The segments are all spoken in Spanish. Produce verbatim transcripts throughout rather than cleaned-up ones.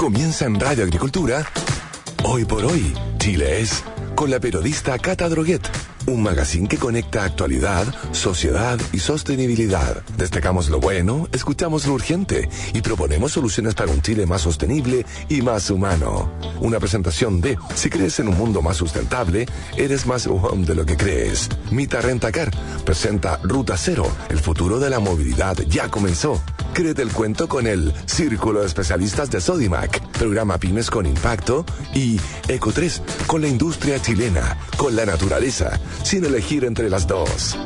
Comienza en Radio Agricultura. Hoy por hoy, Chile es, con la periodista Cata Droguet. Un magazine que conecta actualidad, sociedad y sostenibilidad. Destacamos lo bueno, escuchamos lo urgente y proponemos soluciones para un Chile más sostenible y más humano. Una presentación de, si crees en un mundo más sustentable, eres más um, de lo que crees. Mita Rentacar presenta Ruta Cero, el futuro de la movilidad ya comenzó. Créete el cuento con el Círculo de Especialistas de Sodimac, programa Pymes con Impacto, y Eco tres, con la industria chilena, con la naturaleza, sin elegir entre las dos.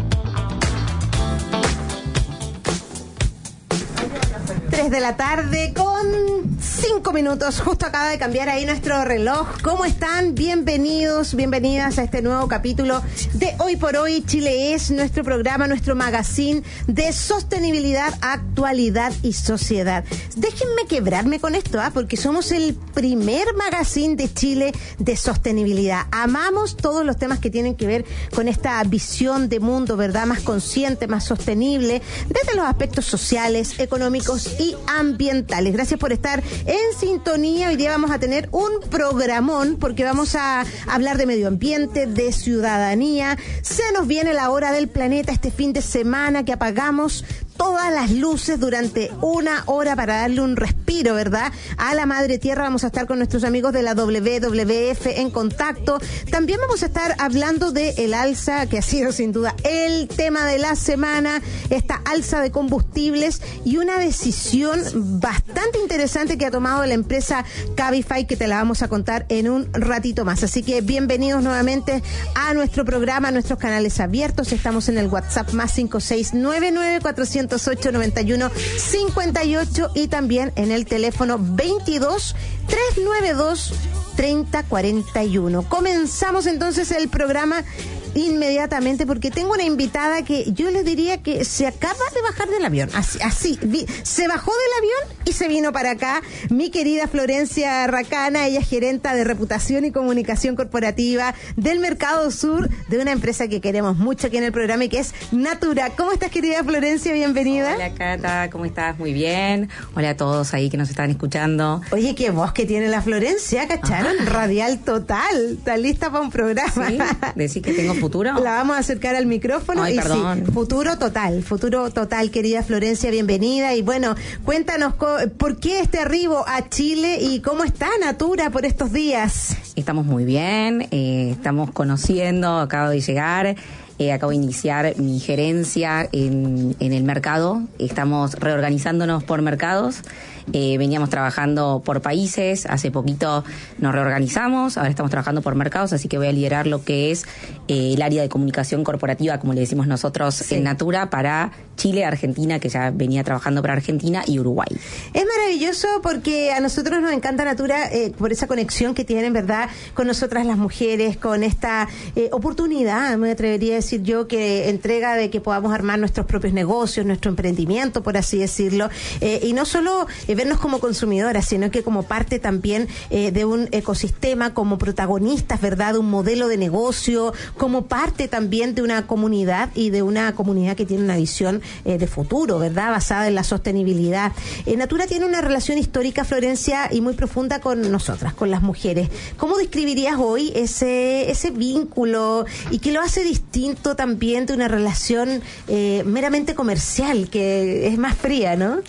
tres de la tarde con cinco minutos. Justo acaba de cambiar ahí nuestro reloj. ¿Cómo están? Bienvenidos, bienvenidas a este nuevo capítulo de Hoy por Hoy. Chile es nuestro programa, nuestro magazine de sostenibilidad, actualidad y sociedad. Déjenme quebrarme con esto, ¿ah? Porque somos el primer magazine de Chile de sostenibilidad. Amamos todos los temas que tienen que ver con esta visión de mundo, ¿verdad? Más consciente, más sostenible, desde los aspectos sociales, económicos y ambientales. Gracias por estar en sintonía. Hoy día vamos a tener un programón porque vamos a hablar de medio ambiente, de ciudadanía. Se nos viene la hora del planeta este fin de semana, que apagamos todas las luces durante una hora para darle un respiro, ¿verdad? A la Madre Tierra. Vamos a estar con nuestros amigos de la W W F en contacto. También vamos a estar hablando de el alza, que ha sido sin duda el tema de la semana, esta alza de combustibles y una decisión bastante interesante que ha tomado la empresa Cabify, que te la vamos a contar en un ratito más. Así que bienvenidos nuevamente a nuestro programa, a nuestros canales abiertos. Estamos en el WhatsApp más cinco seis nueve nueve cuatro cero ocho noventa y uno cincuenta y ocho y también en el teléfono veintidós trescientos noventa y dos treinta cuarenta y uno. Comenzamos entonces el programa inmediatamente porque tengo una invitada que yo les diría que se acaba de bajar del avión, así, así vi, se bajó del avión y se vino para acá, mi querida Florencia Racana. Ella es gerenta de reputación y comunicación corporativa del Mercado Sur, de una empresa que queremos mucho aquí en el programa y que es Natura. ¿Cómo estás, querida Florencia? Bienvenida. Hola, Cata, ¿cómo estás? Muy bien. Hola a todos ahí que nos están escuchando. Oye, qué voz que tiene la Florencia, ¿cacharon? Ajá. Radial total, está lista para un programa. ¿Sí? ¿Decís que tengo futuro? La vamos a acercar al micrófono. Ay, y perdón. Sí, futuro total, futuro total, querida Florencia, bienvenida. Y bueno, cuéntanos por qué este arribo a Chile y cómo está Natura por estos días. Estamos muy bien, eh, estamos conociendo, acabo de llegar. Eh, acabo de iniciar mi gerencia en, en el mercado. Estamos reorganizándonos por mercados. Eh, veníamos trabajando por países. Hace poquito nos reorganizamos. Ahora estamos trabajando por mercados, así que voy a liderar lo que es eh, el área de comunicación corporativa, como le decimos nosotros, sí, en Natura, para Chile, Argentina, que ya venía trabajando para Argentina, y Uruguay. Es maravilloso porque a nosotros nos encanta Natura eh, por esa conexión que tienen, ¿verdad?, con nosotras las mujeres, con esta eh, oportunidad, me atrevería a decir yo, que entrega de que podamos armar nuestros propios negocios, nuestro emprendimiento, por así decirlo, eh, y no solo eh, vernos como consumidoras, sino que como parte también eh, de un ecosistema, como protagonistas, ¿verdad?, de un modelo de negocio, como parte también de una comunidad y de una comunidad que tiene una visión eh, de futuro, ¿verdad?, basada en la sostenibilidad. Eh, Natura tiene una relación histórica, Florencia, y muy profunda con nosotras, con las mujeres. ¿Cómo describirías hoy ese, ese vínculo y qué lo hace distinto también de una relación eh, meramente comercial, que es más fría, ¿no?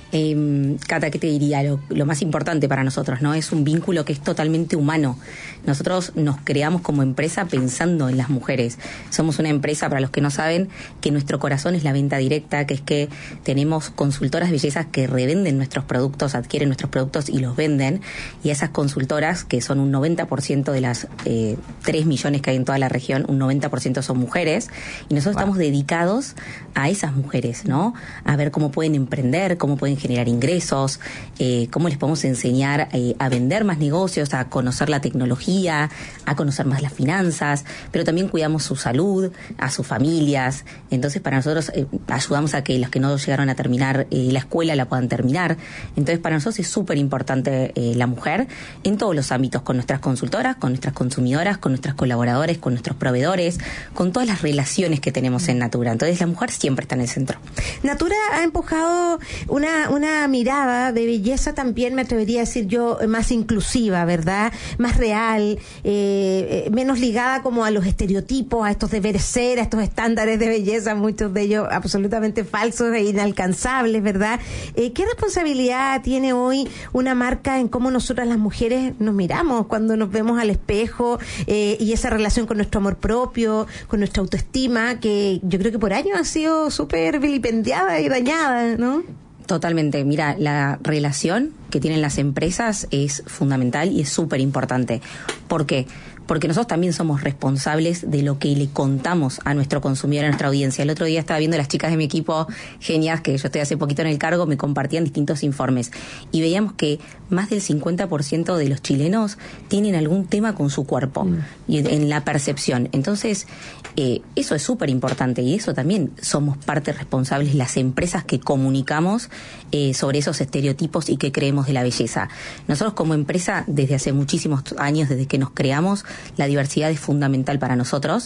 Eh, Cata, ¿qué te diría? Lo, lo más importante para nosotros, ¿no? Es un vínculo que es totalmente humano. Nosotros nos creamos como empresa pensando en las mujeres. Somos una empresa, para los que no saben, que nuestro corazón es la venta directa, que es que tenemos consultoras de belleza que revenden nuestros productos, adquieren nuestros productos y los venden. Y esas consultoras, que son un noventa por ciento de las eh, tres millones que hay en toda la región, un noventa por ciento son mujeres. Y nosotros wow. estamos dedicados a esas mujeres, ¿no? A ver cómo pueden emprender, cómo pueden generar ingresos, eh, cómo les podemos enseñar eh, a vender más negocios, a conocer la tecnología, a conocer más las finanzas, pero también cuidamos su salud, a sus familias. Entonces, para nosotros eh, ayudamos a que los que no llegaron a terminar eh, la escuela la puedan terminar. Entonces, para nosotros es súper importante eh, la mujer en todos los ámbitos, con nuestras consultoras, con nuestras consumidoras, con nuestros colaboradores, con nuestros proveedores, con todas las relaciones que tenemos en Natura. Entonces, la mujer siempre está en el centro. Natura ha empujado una una mirada de belleza también, me atrevería a decir yo, más inclusiva, ¿verdad? Más real, eh, menos ligada como a los estereotipos, a estos deberes ser, a estos estándares de belleza, muchos de ellos absolutamente falsos e inalcanzables, ¿verdad? Eh, ¿Qué responsabilidad tiene hoy una marca en cómo nosotras las mujeres nos miramos cuando nos vemos al espejo, eh, y esa relación con nuestro amor propio, con nuestra autoestima, que yo creo que por años ha sido súper vilipendiada y dañada, ¿no? Totalmente. Mira, la relación que tienen las empresas es fundamental y es súper importante. ¿Por qué? Porque nosotros también somos responsables de lo que le contamos a nuestro consumidor, a nuestra audiencia. El otro día estaba viendo las chicas de mi equipo, genias, que yo estoy hace poquito en el cargo, me compartían distintos informes. Y veíamos que más del cincuenta por ciento de los chilenos tienen algún tema con su cuerpo, mm. y en la percepción. Entonces, eh, eso es súper importante y eso también somos parte responsables las empresas que comunicamos eh, sobre esos estereotipos y que creemos de la belleza. Nosotros como empresa, desde hace muchísimos años, desde que nos creamos, la diversidad es fundamental para nosotros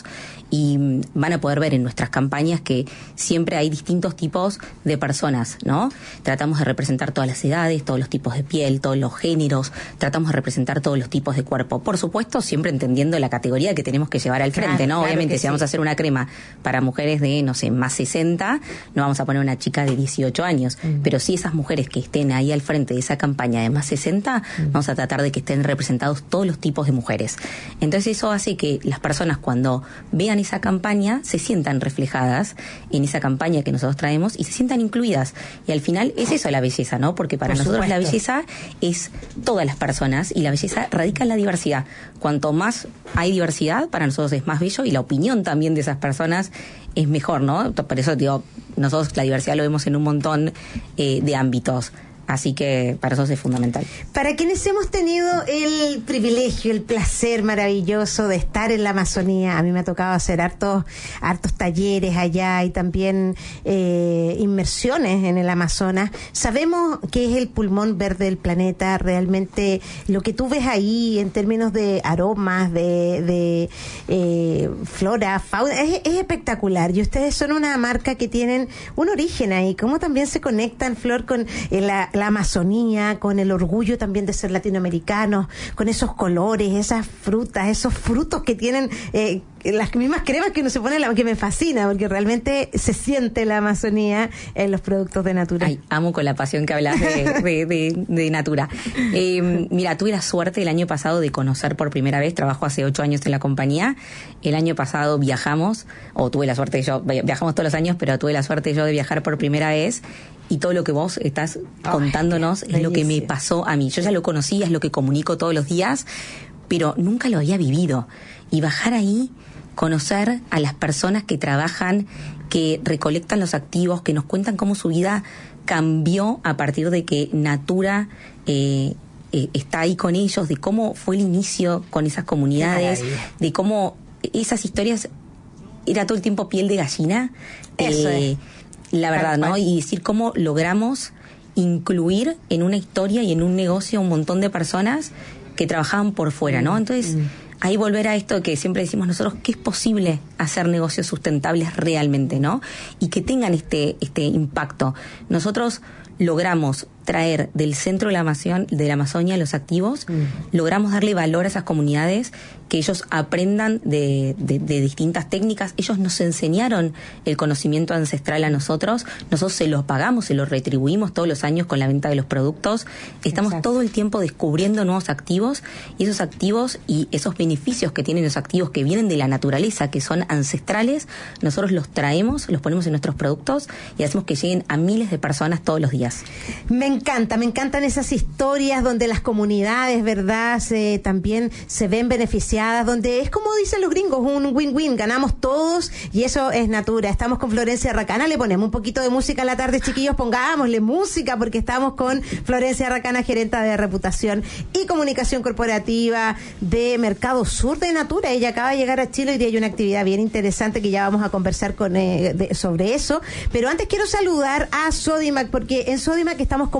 y van a poder ver en nuestras campañas que siempre hay distintos tipos de personas, ¿no? Tratamos de representar todas las edades, todos los tipos de piel, todos los géneros, tratamos de representar todos los tipos de cuerpo. Por supuesto, siempre entendiendo la categoría que tenemos que llevar al frente, claro, ¿no? Claro Obviamente, si sí. vamos a hacer una crema para mujeres de, no sé, más sesenta, no vamos a poner una chica de dieciocho años, mm. pero sí esas mujeres que estén ahí al frente de esa campaña de más sesenta, mm. vamos a tratar de que estén representados todos los tipos de mujeres. Entonces eso hace que las personas cuando vean esa campaña se sientan reflejadas en esa campaña que nosotros traemos y se sientan incluidas. Y al final es eso la belleza, ¿no? Porque para Por nosotros supuesto. La belleza es todas las personas y la belleza radica en la diversidad. Cuanto más hay diversidad, para nosotros es más bello y la opinión también de esas personas es mejor, ¿no? Por eso digo, nosotros la diversidad lo vemos en un montón eh, de ámbitos. Así que para nosotros es fundamental. Para quienes hemos tenido el privilegio, el placer maravilloso de estar en la Amazonía, a mí me ha tocado hacer hartos, hartos talleres allá y también eh, inmersiones en el Amazonas. Sabemos que es el pulmón verde del planeta, realmente lo que tú ves ahí en términos de aromas, de, de eh, flora, fauna, es, es espectacular. Y ustedes son una marca que tienen un origen ahí. ¿Cómo también se conectan, Flor, con eh, la la Amazonía, con el orgullo también de ser latinoamericanos, con esos colores, esas frutas, esos frutos que tienen eh, las mismas cremas que uno se pone, la, que me fascina, porque realmente se siente la Amazonía en los productos de Natura. Ay, amo con la pasión que hablas de, de, de, de Natura. Eh, mira, tuve la suerte el año pasado de conocer por primera vez, trabajo hace ocho años en la compañía, el año pasado viajamos, o tuve la suerte yo, viajamos todos los años, pero tuve la suerte yo de viajar por primera vez. Y todo lo que vos estás contándonos Ay, es lo que me pasó a mí. Yo ya lo conocía, es lo que comunico todos los días, pero nunca lo había vivido. Y bajar ahí, conocer a las personas que trabajan, que recolectan los activos, que nos cuentan cómo su vida cambió a partir de que Natura eh, eh, está ahí con ellos, de cómo fue el inicio con esas comunidades, de cómo esas historias era todo el tiempo piel de gallina. Eso eh, es. La verdad, ¿no? Y decir cómo logramos incluir en una historia y en un negocio a un montón de personas que trabajaban por fuera, ¿no? Entonces, ahí volver a esto que siempre decimos nosotros, que es posible hacer negocios sustentables realmente, ¿no? Y que tengan este, este impacto. Nosotros logramos traer del centro de la, Amazon, de la Amazonia los activos, mm. logramos darle valor a esas comunidades, que ellos aprendan de, de, de distintas técnicas. Ellos nos enseñaron el conocimiento ancestral a nosotros, nosotros se los pagamos, se los retribuimos todos los años con la venta de los productos. Estamos Exacto. todo el tiempo descubriendo nuevos activos, y esos activos y esos beneficios que tienen los activos que vienen de la naturaleza, que son ancestrales, nosotros los traemos, los ponemos en nuestros productos y hacemos que lleguen a miles de personas todos los días. Me encanta, me encantan esas historias donde las comunidades, ¿verdad?, se, también se ven beneficiadas, donde es como dicen los gringos, un win-win, ganamos todos y eso es Natura. Estamos con Florencia Racana, le ponemos un poquito de música a la tarde, chiquillos, pongámosle música porque estamos con Florencia Racana, gerenta de reputación y comunicación corporativa de Mercado Sur de Natura. Ella acaba de llegar a Chile y hay una actividad bien interesante que ya vamos a conversar con eh, de, sobre eso, pero antes quiero saludar a Sodimac, porque en Sodimac estamos con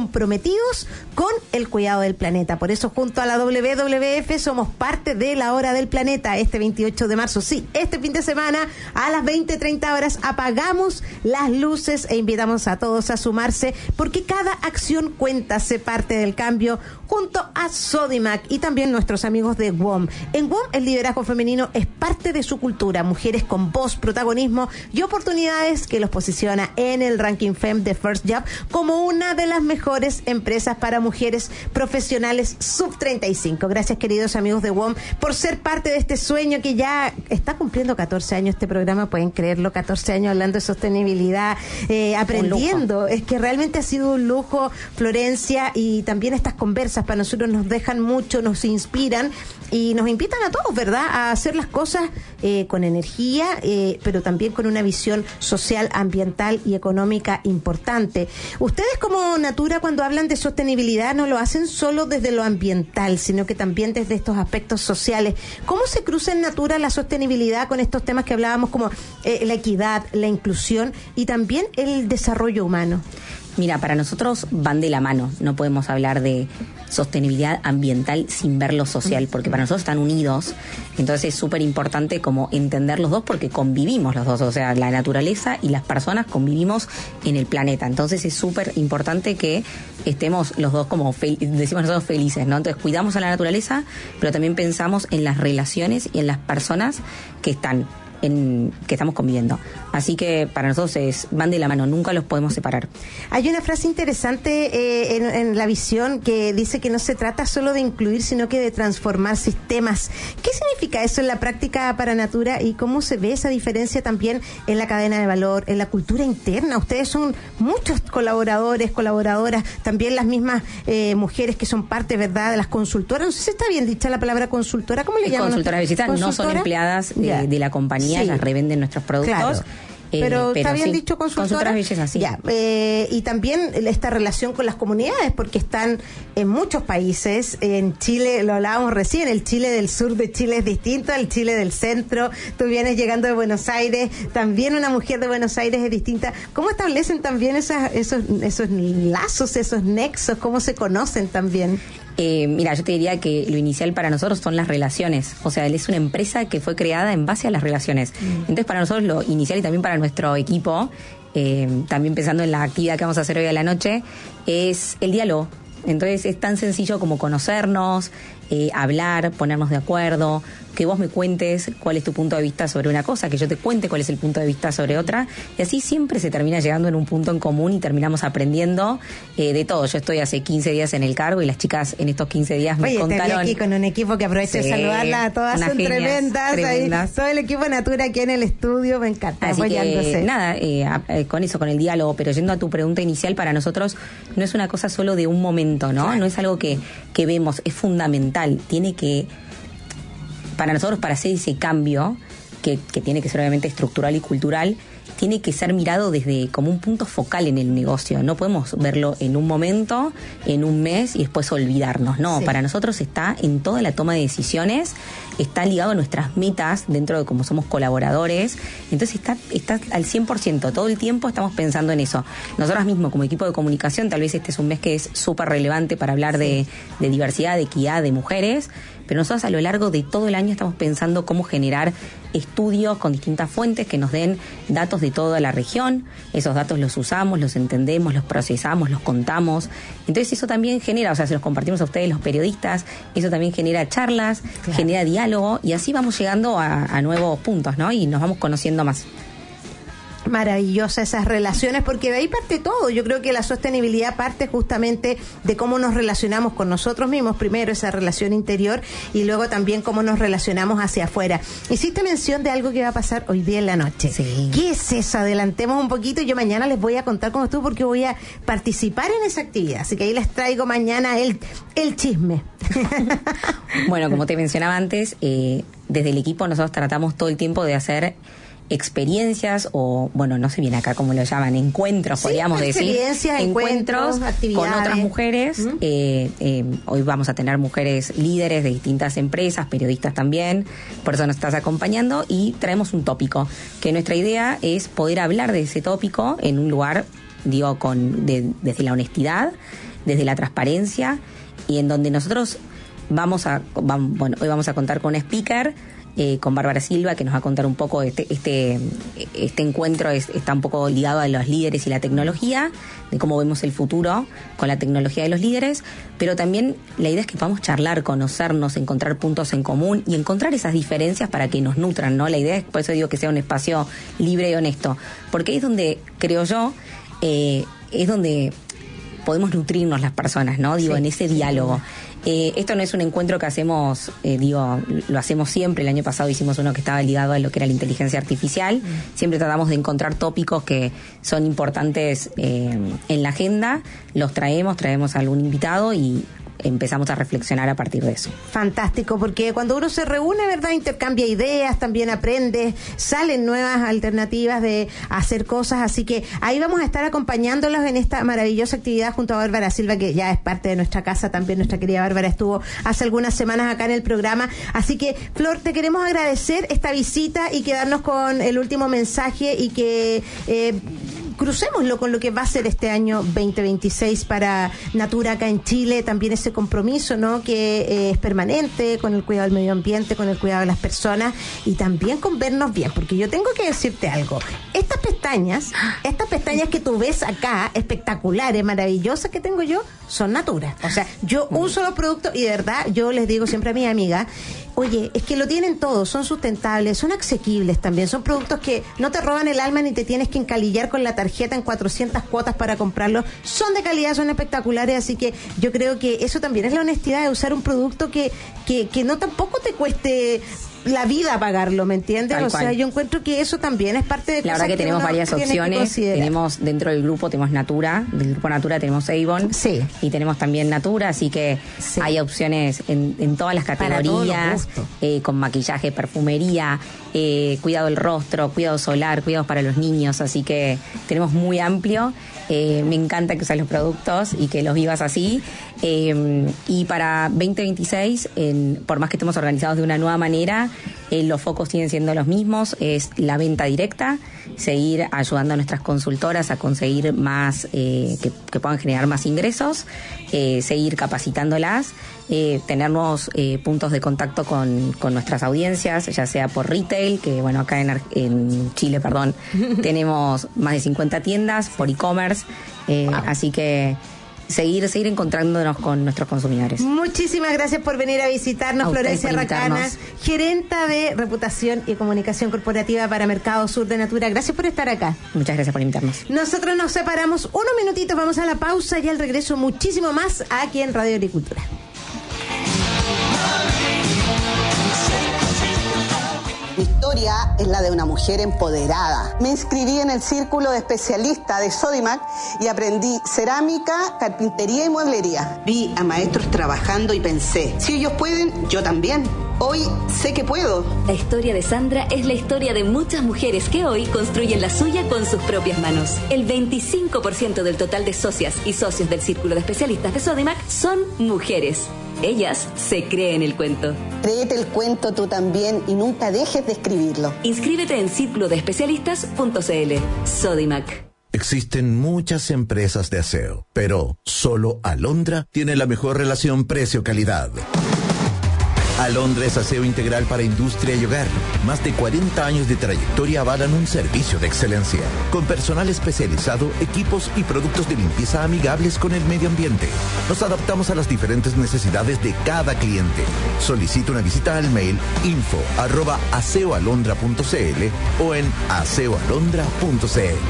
comprometidos con el cuidado del planeta. Por eso, junto a la W W F, somos parte de la Hora del Planeta. Este veintiocho de marzo, sí, este fin de semana, a las veinte treinta horas, apagamos las luces e invitamos a todos a sumarse, porque cada acción cuenta, se parte del cambio, junto a Sodimac y también nuestros amigos de W O M. En W O M, el liderazgo femenino es parte de su cultura. Mujeres con voz, protagonismo y oportunidades que los posiciona en el ranking F E M de First Job como una de las mejores empresas para mujeres profesionales sub treinta y cinco. Gracias, queridos amigos de W O M, por ser parte de este sueño que ya está cumpliendo catorce años este programa. Pueden creerlo, catorce años hablando de sostenibilidad, eh, aprendiendo. Es que realmente ha sido un lujo, Florencia, y también estas conversas para nosotros nos dejan mucho, nos inspiran y nos invitan a todos, ¿verdad?, a hacer las cosas eh, con energía, eh, pero también con una visión social, ambiental y económica importante. Ustedes como Natura, cuando hablan de sostenibilidad, no lo hacen solo desde lo ambiental, sino que también desde estos aspectos sociales. ¿Cómo se cruza en Natura la sostenibilidad con estos temas que hablábamos como eh, la equidad, la inclusión y también el desarrollo humano? Mira, para nosotros van de la mano. No podemos hablar de sostenibilidad ambiental sin ver lo social, porque para nosotros están unidos. Entonces es súper importante como entender los dos, porque convivimos los dos. O sea, la naturaleza y las personas convivimos en el planeta. Entonces es súper importante que estemos los dos como, fel- decimos nosotros, felices, ¿no? Entonces cuidamos a la naturaleza, pero también pensamos en las relaciones y en las personas que están En, que estamos conviviendo. Así que para nosotros es, van de la mano, nunca los podemos separar. Hay una frase interesante eh, en, en la visión que dice que no se trata solo de incluir, sino que de transformar sistemas. ¿Qué significa eso en la práctica para Natura y cómo se ve esa diferencia también en la cadena de valor, en la cultura interna? Ustedes son muchos colaboradores, colaboradoras, también las mismas eh, mujeres que son parte, ¿verdad?, de las consultoras. No sé si está bien dicha la palabra consultora. ¿Cómo le llaman? Consultoras visitas no son empleadas de, yeah. de la compañía. Sí. Ellas revenden nuestros productos. Claro. Eh, pero, pero está bien sí, dicho consultora. Consultoras bellezas, sí. Ya, eh, y también esta relación con las comunidades, porque están en muchos países. En Chile, lo hablábamos recién, el Chile del sur de Chile es distinto al Chile del centro. Tú vienes llegando de Buenos Aires, también una mujer de Buenos Aires es distinta. ¿Cómo establecen también esas, esos, esos lazos, esos nexos? ¿Cómo se conocen también? Eh, mira, yo te diría que lo inicial para nosotros son las relaciones. O sea, él es una empresa que fue creada en base a las relaciones. Mm. Entonces, para nosotros lo inicial y también para nuestro equipo, eh, también pensando en la actividad que vamos a hacer hoy a la noche, es el diálogo. Entonces, es tan sencillo como conocernos, eh, hablar, ponernos de acuerdo, que vos me cuentes cuál es tu punto de vista sobre una cosa, que yo te cuente cuál es el punto de vista sobre otra, y así siempre se termina llegando en un punto en común y terminamos aprendiendo eh, de todo. Yo estoy hace quince días en el cargo y las chicas en estos quince días me Oye, contaron... Oye, te vi aquí con un equipo que aprovecho sí, de saludarla a todas, son genias, tremendas, tremendas. Ahí, todo el equipo Natura aquí en el estudio, me encanta, así apoyándose. Que, nada, eh, eh, con eso, con el diálogo, pero yendo a tu pregunta inicial, para nosotros no es una cosa solo de un momento, ¿no? Claro. No es algo que, que vemos, es fundamental, tiene que... Para nosotros, para hacer ese cambio, que, que tiene que ser obviamente estructural y cultural, tiene que ser mirado desde como un punto focal en el negocio. No podemos verlo en un momento, en un mes y después olvidarnos. No, sí. Para nosotros está en toda la toma de decisiones, está ligado a nuestras metas dentro de cómo somos colaboradores. Entonces está, está al cien por ciento. Todo el tiempo estamos pensando en eso. Nosotros mismos como equipo de comunicación, tal vez este es un mes que es súper relevante para hablar sí. de, de diversidad, de equidad, de mujeres, pero nosotros a lo largo de todo el año estamos pensando cómo generar estudios con distintas fuentes que nos den datos de toda la región. Esos datos los usamos, los entendemos, los procesamos, los contamos. Entonces eso también genera, o sea, se los compartimos a ustedes los periodistas, eso también genera charlas, claro. genera diálogo y así vamos llegando a, a nuevos puntos, ¿no? Y nos vamos conociendo más. Maravillosas esas relaciones, porque de ahí parte todo. Yo creo que la sostenibilidad parte justamente de cómo nos relacionamos con nosotros mismos, primero esa relación interior y luego también cómo nos relacionamos hacia afuera. Hiciste mención de algo que va a pasar hoy día en la noche. Sí. ¿Qué es eso? Adelantemos un poquito y yo mañana les voy a contar cómo estuvo porque voy a participar en esa actividad, así que ahí les traigo mañana el, el chisme. Bueno, como te mencionaba antes, eh, desde el equipo nosotros tratamos todo el tiempo de hacer experiencias o, bueno, no sé bien acá cómo lo llaman, encuentros, sí, podríamos decir. Experiencias, encuentros, con otras mujeres. ¿Mm? Eh, eh, hoy vamos a tener mujeres líderes de distintas empresas, periodistas también, por eso nos estás acompañando y traemos un tópico, que nuestra idea es poder hablar de ese tópico en un lugar, digo, con de, desde la honestidad, desde la transparencia y en donde nosotros vamos a, vamos, bueno, hoy vamos a contar con un speaker, Eh, con Bárbara Silva, que nos va a contar un poco este este este encuentro es, está un poco ligado a los líderes y la tecnología, de cómo vemos el futuro con la tecnología de los líderes, pero también la idea es que podamos charlar, conocernos, encontrar puntos en común y encontrar esas diferencias para que nos nutran, ¿no? La idea es, por eso digo que sea un espacio libre y honesto, porque ahí es donde, creo yo, eh, es donde podemos nutrirnos las personas, ¿no? Digo, sí, en ese diálogo. Eh, esto no es un encuentro que hacemos, eh, digo, lo hacemos siempre. El año pasado hicimos uno que estaba ligado a lo que era la inteligencia artificial. Mm. Siempre tratamos de encontrar tópicos que son importantes eh, en la agenda, los traemos, traemos a algún invitado y empezamos a reflexionar a partir de eso. Fantástico, porque cuando uno se reúne, ¿verdad?, intercambia ideas, también aprende, salen nuevas alternativas de hacer cosas, así que ahí vamos a estar acompañándolos en esta maravillosa actividad junto a Bárbara Silva, que ya es parte de nuestra casa también. Nuestra querida Bárbara estuvo hace algunas semanas acá en el programa, así que, Flor, te queremos agradecer esta visita y quedarnos con el último mensaje y que eh, crucémoslo con lo que va a ser este año veinte veintiséis para Natura acá en Chile, también ese compromiso, ¿no?, que eh, es permanente con el cuidado del medio ambiente, con el cuidado de las personas y también con vernos bien, porque yo tengo que decirte algo, estas pestañas, estas pestañas que tú ves acá, espectaculares, maravillosas que tengo yo, son Natura, o sea, yo uso los productos y de verdad, yo les digo siempre a mi amiga, oye, es que lo tienen todo, son sustentables, son asequibles también, son productos que no te roban el alma ni te tienes que encalillar con la tarjeta en cuatrocientas cuotas para comprarlos, son de calidad, son espectaculares, así que yo creo que eso también es la honestidad de usar un producto que, que, que no tampoco te cueste la vida pagarlo, ¿me entiendes? Tal o cual. Sea, yo encuentro que eso también es parte de la verdad que, que tenemos varias opciones, tenemos dentro del grupo tenemos Natura, del grupo Natura tenemos Avon, sí, y tenemos también Natura, así que sí, hay opciones en, en todas las categorías, eh, con maquillaje, perfumería, eh, cuidado del rostro, cuidado solar, cuidados para los niños, así que tenemos muy amplio. Eh, me encanta que uses los productos y que los vivas así. Eh, y para veinte veintiséis, en, por más que estemos organizados de una nueva manera, eh, los focos siguen siendo los mismos. Es la venta directa, seguir ayudando a nuestras consultoras a conseguir más, eh, que, que puedan generar más ingresos, eh, seguir capacitándolas, eh, tener nuevos eh, puntos de contacto con, con nuestras audiencias, ya sea por retail, que bueno, acá en, en Chile, perdón, tenemos más de cincuenta tiendas, por e-commerce, eh, wow. Así que seguir seguir encontrándonos con nuestros consumidores. Muchísimas gracias por venir a visitarnos, a Florencia Racana, gerenta de reputación y comunicación corporativa para Mercado Sur de Natura. Gracias por estar acá. Muchas gracias por invitarnos. Nosotros nos separamos unos minutitos, vamos a la pausa y al regreso muchísimo más aquí en Radio Agricultura. Mi historia es la de una mujer empoderada. Me inscribí en el círculo de especialistas de Sodimac y aprendí cerámica, carpintería y mueblería. Vi a maestros trabajando y pensé, si ellos pueden, yo también. Hoy sé que puedo. La historia de Sandra es la historia de muchas mujeres que hoy construyen la suya con sus propias manos. El veinticinco por ciento del total de socias y socios del círculo de especialistas de Sodimac son mujeres. Ellas se creen el cuento. Créete el cuento tú también y nunca dejes de escribirlo. Inscríbete en círculo de especialistas punto c l. Sodimac. Existen muchas empresas de aseo, pero solo Alondra tiene la mejor relación precio-calidad. Alondra es aseo integral para industria y hogar. Más de cuarenta años de trayectoria avalan un servicio de excelencia. Con personal especializado, equipos y productos de limpieza amigables con el medio ambiente. Nos adaptamos a las diferentes necesidades de cada cliente. Solicita una visita al mail info arroba aseoalondra punto c l o en aseoalondra punto c l.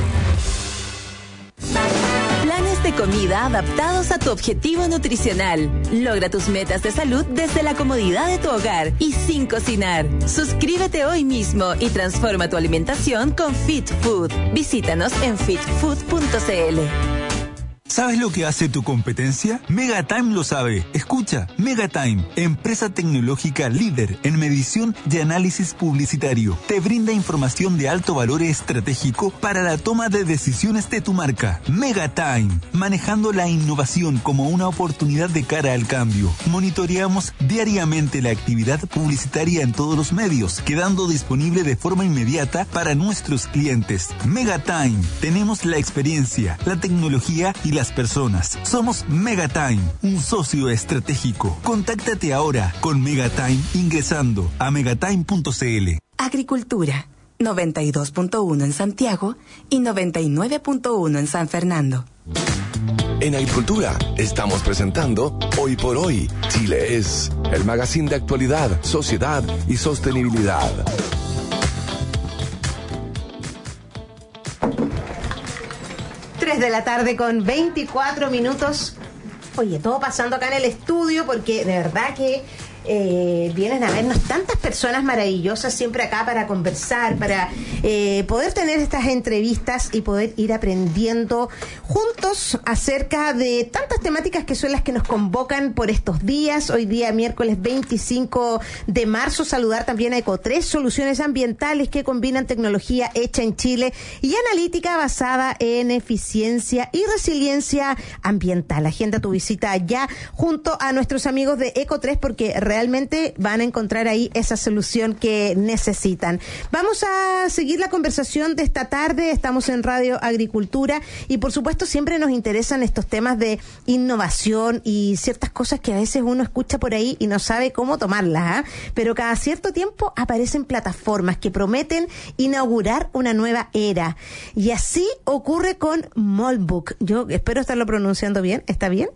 Planes de comida adaptados a tu objetivo nutricional. Logra tus metas de salud desde la comodidad de tu hogar y sin cocinar. Suscríbete hoy mismo y transforma tu alimentación con Fit Food. Visítanos en fit food punto c l. ¿Sabes lo que hace tu competencia? Megatime lo sabe. Escucha, Megatime, empresa tecnológica líder en medición y análisis publicitario. Te brinda información de alto valor estratégico para la toma de decisiones de tu marca. Megatime, manejando la innovación como una oportunidad de cara al cambio. Monitoreamos diariamente la actividad publicitaria en todos los medios, quedando disponible de forma inmediata para nuestros clientes. Megatime, tenemos la experiencia, la tecnología y las las personas. Somos Megatime, un socio estratégico. Contáctate ahora con Megatime ingresando a megatime punto c l. Agricultura, noventa y dos punto uno en Santiago y noventa y nueve punto uno en San Fernando. En Agricultura estamos presentando Hoy por Hoy, Chile es, el magazine de actualidad, sociedad y sostenibilidad. tres de la tarde con veinticuatro minutos. Oye, todo pasando acá en el estudio porque de verdad que eh, vienen a vernos tantas personas maravillosas siempre acá para conversar, para eh, poder tener estas entrevistas y poder ir aprendiendo juntos acerca de tantas temáticas que son las que nos convocan por estos días. Hoy día, miércoles veinticinco de marzo, saludar también a Eco tres, soluciones ambientales que combinan tecnología hecha en Chile y analítica basada en eficiencia y resiliencia ambiental. Agenda tu visita allá junto a nuestros amigos de Eco tres porque realmente van a encontrar ahí esa solución que necesitan. Vamos a seguir la conversación de esta tarde. Estamos en Radio Agricultura y por supuesto siempre nos interesan estos temas de innovación y ciertas cosas que a veces uno escucha por ahí y no sabe cómo tomarlas, ¿eh? Pero cada cierto tiempo aparecen plataformas que prometen inaugurar una nueva era y así ocurre con Moldbook. Yo espero estarlo pronunciando bien. ¿Está bien?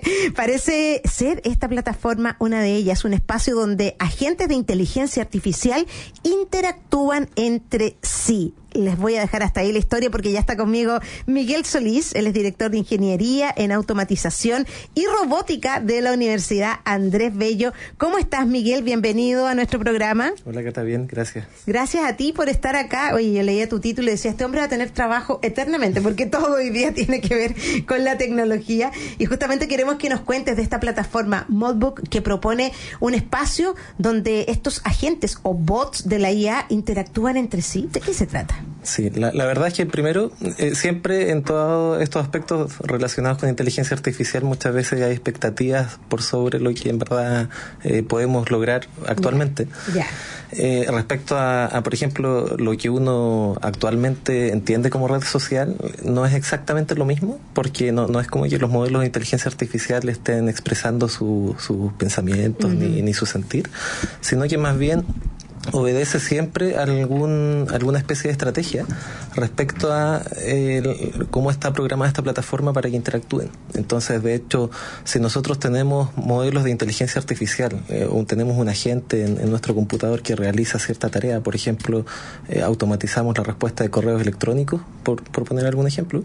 Parece ser esta plataforma una de ellas, un espacio donde agentes de inteligencia artificial interactúan entre sí. Les voy a dejar hasta ahí la historia porque ya está conmigo Miguel Solís. Él es director de Ingeniería en Automatización y Robótica de la Universidad Andrés Bello. ¿Cómo estás, Miguel? Bienvenido a nuestro programa. Hola, Cata, bien, gracias. Gracias a ti por estar acá. Oye, yo leía tu título y decía, este hombre va a tener trabajo eternamente porque todo hoy día tiene que ver con la tecnología y justamente queremos que nos cuentes de esta plataforma Moldbook que propone un espacio donde estos agentes o bots de la I A interactúan entre sí. ¿De qué se trata? Sí, la, la verdad es que primero, eh, siempre en todos estos aspectos relacionados con inteligencia artificial muchas veces hay expectativas por sobre lo que en verdad eh, podemos lograr actualmente. Ya. Yeah. Eh, respecto a, a, por ejemplo, lo que uno actualmente entiende como red social, no es exactamente lo mismo, porque no, no es como que los modelos de inteligencia artificial estén expresando su, sus pensamientos uh-huh. ni, ni su sentir, sino que más bien obedece siempre a algún, alguna especie de estrategia respecto a el, cómo está programada esta plataforma para que interactúen. Entonces, de hecho, si nosotros tenemos modelos de inteligencia artificial eh, o tenemos un agente en, en nuestro computador que realiza cierta tarea, por ejemplo, eh, automatizamos la respuesta de correos electrónicos, por, por poner algún ejemplo,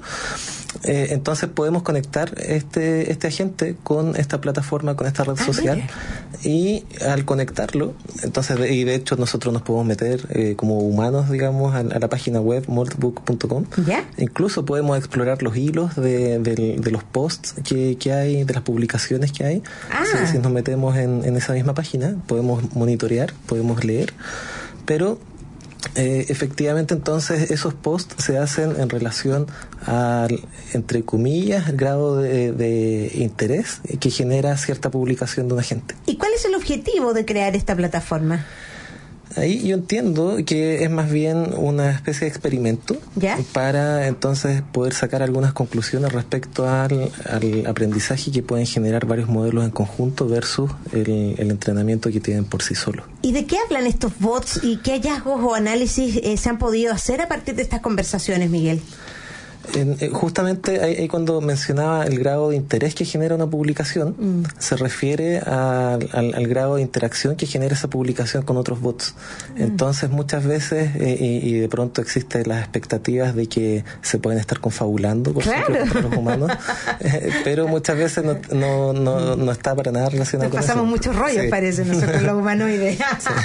eh, entonces podemos conectar este, este agente con esta plataforma, con esta red ah, social, mire. Y al conectarlo, entonces, de, y de hecho nosotros nos podemos meter eh, como humanos, digamos, a, a la página web moldbook punto com. ¿Ya? Incluso podemos explorar los hilos de, de, de los posts que, que hay, de las publicaciones que hay. Ah. Si, si nos metemos en, en esa misma página, podemos monitorear, podemos leer, pero Eh, efectivamente, entonces, esos posts se hacen en relación al, entre comillas, el grado de, de interés que genera cierta publicación de un agente. ¿Y cuál es el objetivo de crear esta plataforma? Ahí yo entiendo que es más bien una especie de experimento ¿Ya? para entonces poder sacar algunas conclusiones respecto al, al aprendizaje que pueden generar varios modelos en conjunto versus el, el entrenamiento que tienen por sí solos. ¿Y de qué hablan estos bots y qué hallazgos o análisis eh, se han podido hacer a partir de estas conversaciones, Miguel? En, eh, justamente ahí, ahí cuando mencionaba el grado de interés que genera una publicación, mm. se refiere a, al, al grado de interacción que genera esa publicación con otros bots. Mm. Entonces muchas veces, eh, y, y de pronto existen las expectativas de que se pueden estar confabulando por claro. ejemplo, contra los humanos, eh, pero muchas veces no, no, no, no está para nada relacionado Nos con pasamos eso. muchos rollos, sí. Parece, nosotros los humanoides.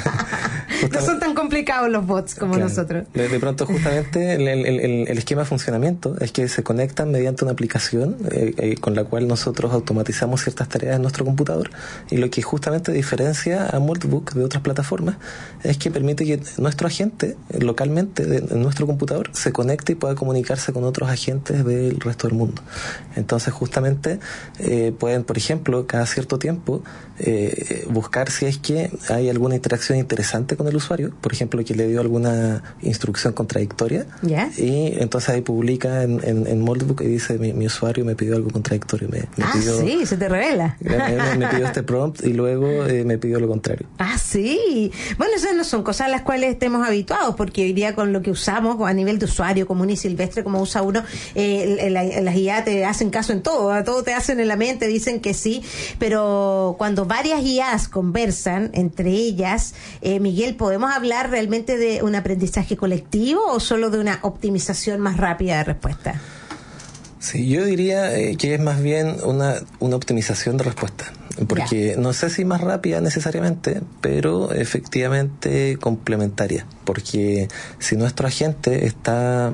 Sí. No son tan complicados los bots como claro. nosotros. De, de pronto justamente el, el, el, el esquema de funcionamiento es que se conectan mediante una aplicación eh, eh, con la cual nosotros automatizamos ciertas tareas en nuestro computador, y lo que justamente diferencia a Moldbook de otras plataformas es que permite que nuestro agente eh, localmente de, de nuestro computador se conecte y pueda comunicarse con otros agentes del resto del mundo. Entonces justamente eh, pueden, por ejemplo, cada cierto tiempo eh, buscar si es que hay alguna interacción interesante con con el usuario, por ejemplo, que le dio alguna instrucción contradictoria, ¿ya? Y entonces ahí publica en, en, en Moldbook y dice, mi, mi usuario me pidió algo contradictorio. Me, me ah, pidió, sí, se te revela. Me, me pidió este prompt y luego eh, me pidió lo contrario. Ah, sí. Bueno, esas no son cosas a las cuales estemos habituados, porque hoy día con lo que usamos a nivel de usuario común y silvestre, como usa uno, eh, la, las I A te hacen caso en todo, a todo te hacen en la mente, dicen que sí, pero cuando varias I As conversan entre ellas, eh, Miguel, ¿podemos hablar realmente de un aprendizaje colectivo o solo de una optimización más rápida de respuesta? Sí, yo diría eh, que es más bien una, una optimización de respuesta, porque ya. No sé si más rápida necesariamente, pero efectivamente complementaria, porque si nuestro agente está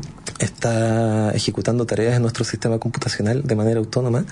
está ejecutando tareas en nuestro sistema computacional de manera autónoma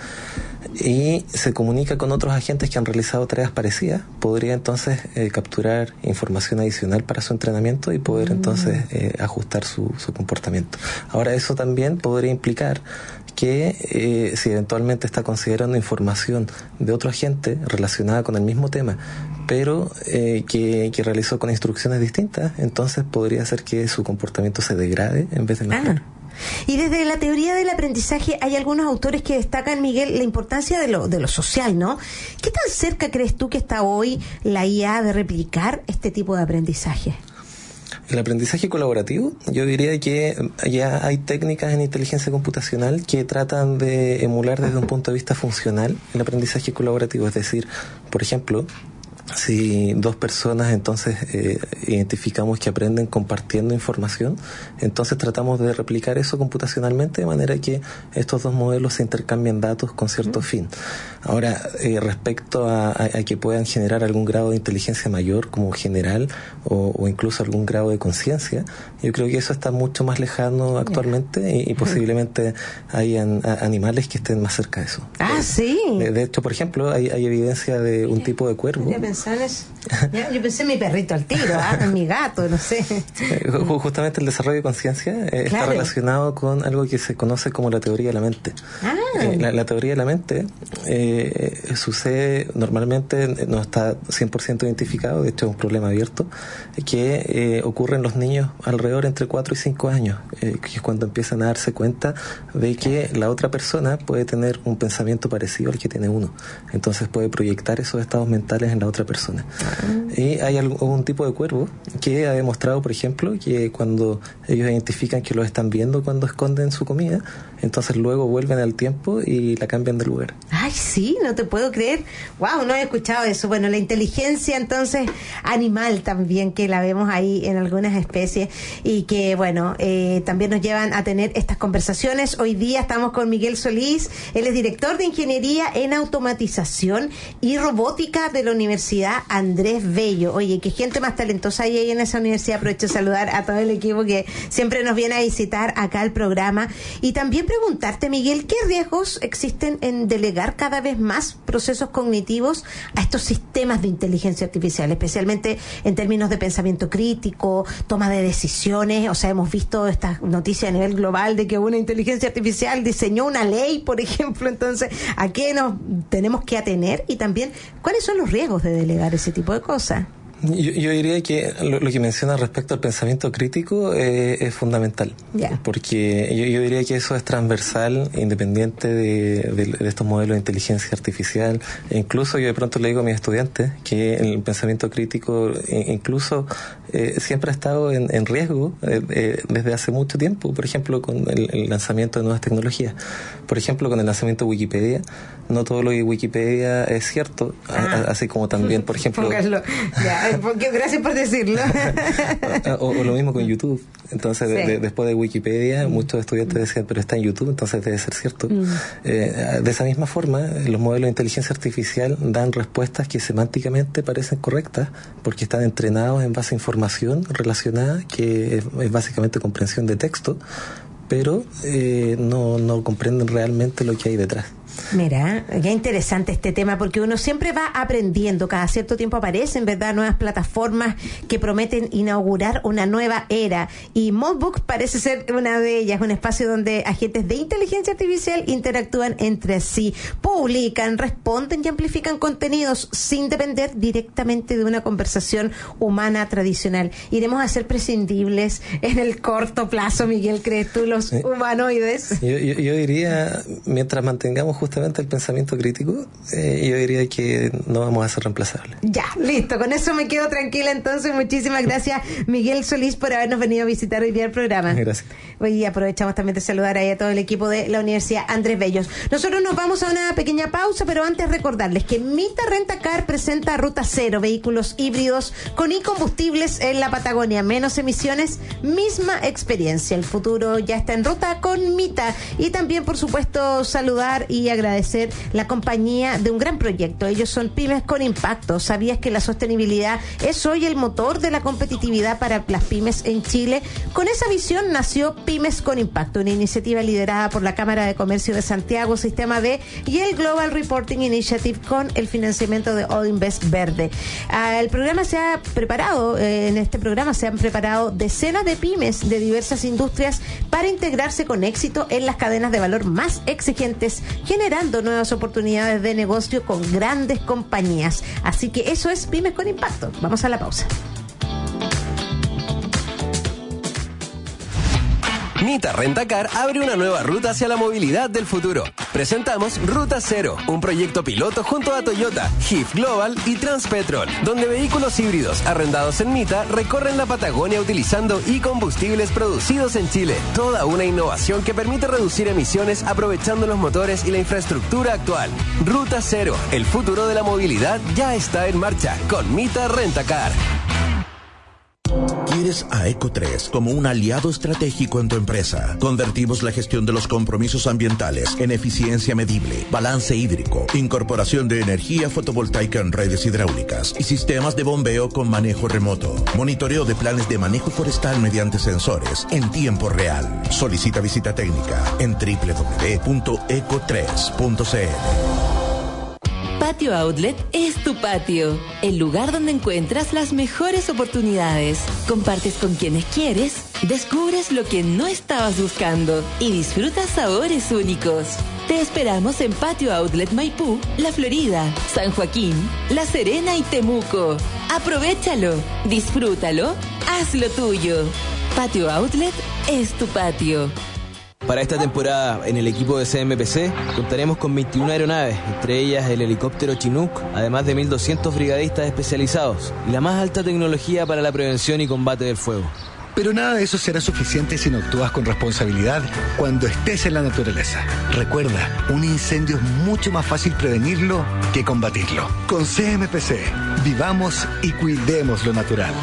y se comunica con otros agentes que han realizado tareas parecidas, podría entonces eh, capturar información adicional para su entrenamiento y poder mm. entonces eh, ajustar su, su comportamiento. Ahora, eso también podría implicar que eh, si eventualmente está considerando información de otro agente relacionada con el mismo tema, pero eh, que, que realizó con instrucciones distintas, entonces podría ser que su comportamiento se degrade en vez de mejorar. Ah. Y desde la teoría del aprendizaje hay algunos autores que destacan, Miguel, la importancia de lo, de lo social, ¿no? ¿Qué tan cerca crees tú que está hoy la I A de replicar este tipo de aprendizaje? El aprendizaje colaborativo, yo diría que ya hay técnicas en inteligencia computacional que tratan de emular desde un punto de vista funcional el aprendizaje colaborativo. Es decir, por ejemplo, si dos personas entonces eh, identificamos que aprenden compartiendo información, entonces tratamos de replicar eso computacionalmente de manera que estos dos modelos se intercambien datos con cierto mm. fin. Ahora, eh, respecto a, a, a que puedan generar algún grado de inteligencia mayor como general o, o incluso algún grado de conciencia, yo creo que eso está mucho más lejano actualmente yeah. y, y posiblemente hayan a, animales que estén más cerca de eso. Ah, eh, sí. De, de hecho, por ejemplo, hay, hay evidencia de un tipo de cuervo. Ya, yo pensé en mi perrito al tiro, ¿ah? En mi gato, no sé. Justamente el desarrollo de conciencia eh, claro. está relacionado con algo que se conoce como la teoría de la mente. Ah. Eh, la, la teoría de la mente eh, sucede normalmente, no está cien por ciento identificado, de hecho es un problema abierto, que eh, ocurre en los niños alrededor entre cuatro y cinco años, eh, que es cuando empiezan a darse cuenta de que la otra persona puede tener un pensamiento parecido al que tiene uno. Entonces puede proyectar esos estados mentales en la otra persona. Uh-huh. Y hay algún tipo de cuervo que ha demostrado, por ejemplo, que cuando ellos identifican que los están viendo cuando esconden su comida, entonces luego vuelven al tiempo y la cambian de lugar. Ay, sí, no te puedo creer. Wow, no he escuchado eso. Bueno, la inteligencia entonces animal también, que la vemos ahí en algunas especies y que, bueno, eh, también nos llevan a tener estas conversaciones. Hoy día estamos con Miguel Solís, él es director de Ingeniería en Automatización y Robótica de la Universidad Andrés Bello. Oye, qué gente más talentosa hay ahí en esa universidad. Aprovecho de saludar a todo el equipo que siempre nos viene a visitar acá al programa. Y también preguntarte, Miguel, ¿qué riesgos existen en delegar cada vez más procesos cognitivos a estos sistemas de inteligencia artificial, especialmente en términos de pensamiento crítico, toma de decisiones? O sea, hemos visto estas noticias a nivel global de que una inteligencia artificial diseñó una ley, por ejemplo. Entonces, ¿a qué nos tenemos que atener? Y también, ¿cuáles son los riesgos de delegar ese tipo de cosas? Yo, yo diría que lo, lo que menciona respecto al pensamiento crítico eh, es fundamental, yeah. porque yo, yo diría que eso es transversal, independiente de, de, de estos modelos de inteligencia artificial. E incluso yo de pronto le digo a mis estudiantes que el pensamiento crítico incluso eh, siempre ha estado en, en riesgo eh, eh, desde hace mucho tiempo, por ejemplo con el, el lanzamiento de nuevas tecnologías. Por ejemplo, con el lanzamiento de Wikipedia, no todo lo que Wikipedia es cierto, ah. a, así como también, por ejemplo... Ya. Porque, gracias por decirlo. o, o lo mismo con YouTube. Entonces, sí. de, de, después de Wikipedia, mm. muchos estudiantes decían, pero está en YouTube, entonces debe ser cierto. Mm. Eh, de esa misma forma, los modelos de inteligencia artificial dan respuestas que semánticamente parecen correctas, porque están entrenados en base a información relacionada, que es, es básicamente comprensión de texto, pero eh, no, no comprenden realmente lo que hay detrás. Mira, qué interesante este tema, porque uno siempre va aprendiendo, cada cierto tiempo aparecen, ¿verdad?, nuevas plataformas que prometen inaugurar una nueva era, y Modbook parece ser una de ellas, un espacio donde agentes de inteligencia artificial interactúan entre sí, publican, responden y amplifican contenidos sin depender directamente de una conversación humana tradicional. ¿Iremos a ser prescindibles en el corto plazo, Miguel, crees tú, los sí. humanoides? Yo, yo, yo diría, mientras mantengamos justamente el pensamiento crítico, eh, yo diría que no vamos a ser reemplazables. Ya, listo, con eso me quedo tranquila. Entonces, muchísimas gracias, Miguel Solís, por habernos venido a visitar hoy día el programa. Gracias. Hoy aprovechamos también de saludar ahí a todo el equipo de la Universidad Andrés Bellos. Nosotros nos vamos a una pequeña pausa, pero antes recordarles que Mita Rentacar presenta Ruta Cero, vehículos híbridos con e-combustibles en la Patagonia, menos emisiones, misma experiencia. El futuro ya está en ruta con Mita. Y también, por supuesto, saludar y agradecer la compañía de un gran proyecto. Ellos son Pymes con Impacto. ¿Sabías que la sostenibilidad es hoy el motor de la competitividad para las pymes en Chile? Con esa visión nació Pymes con Impacto, una iniciativa liderada por la Cámara de Comercio de Santiago, Sistema B y el Global Reporting Initiative, con el financiamiento de All Invest Verde. Ah, el programa se ha preparado, eh, en este programa se han preparado decenas de pymes de diversas industrias para integrarse con éxito en las cadenas de valor más exigentes, generando nuevas oportunidades de negocio con grandes compañías. Así que eso es Pymes con Impacto. Vamos a la pausa. Mita Rentacar abre una nueva ruta hacia la movilidad del futuro. Presentamos Ruta Cero, un proyecto piloto junto a Toyota, G I F Global y Transpetrol, donde vehículos híbridos arrendados en Mita recorren la Patagonia utilizando e-combustibles producidos en Chile. Toda una innovación que permite reducir emisiones aprovechando los motores y la infraestructura actual. Ruta Cero, el futuro de la movilidad ya está en marcha con Mita Rentacar. ¿Quieres a Eco tres como un aliado estratégico en tu empresa? Convertimos la gestión de los compromisos ambientales en eficiencia medible, balance hídrico, incorporación de energía fotovoltaica en redes hidráulicas y sistemas de bombeo con manejo remoto. Monitoreo de planes de manejo forestal mediante sensores en tiempo real. Solicita visita técnica en doble u doble u doble u punto eco tres punto c l. Patio Outlet es tu patio, el lugar donde encuentras las mejores oportunidades. Compartes con quienes quieres, descubres lo que no estabas buscando y disfrutas sabores únicos. Te esperamos en Patio Outlet Maipú, La Florida, San Joaquín, La Serena y Temuco. Aprovéchalo, disfrútalo, hazlo tuyo. Patio Outlet es tu patio. Para esta temporada, en el equipo de C M P C, contaremos con veintiuna aeronaves, entre ellas el helicóptero Chinook, además de mil doscientos brigadistas especializados y la más alta tecnología para la prevención y combate del fuego. Pero nada de eso será suficiente si no actúas con responsabilidad cuando estés en la naturaleza. Recuerda, un incendio es mucho más fácil prevenirlo que combatirlo. Con C M P C, vivamos y cuidemos lo natural.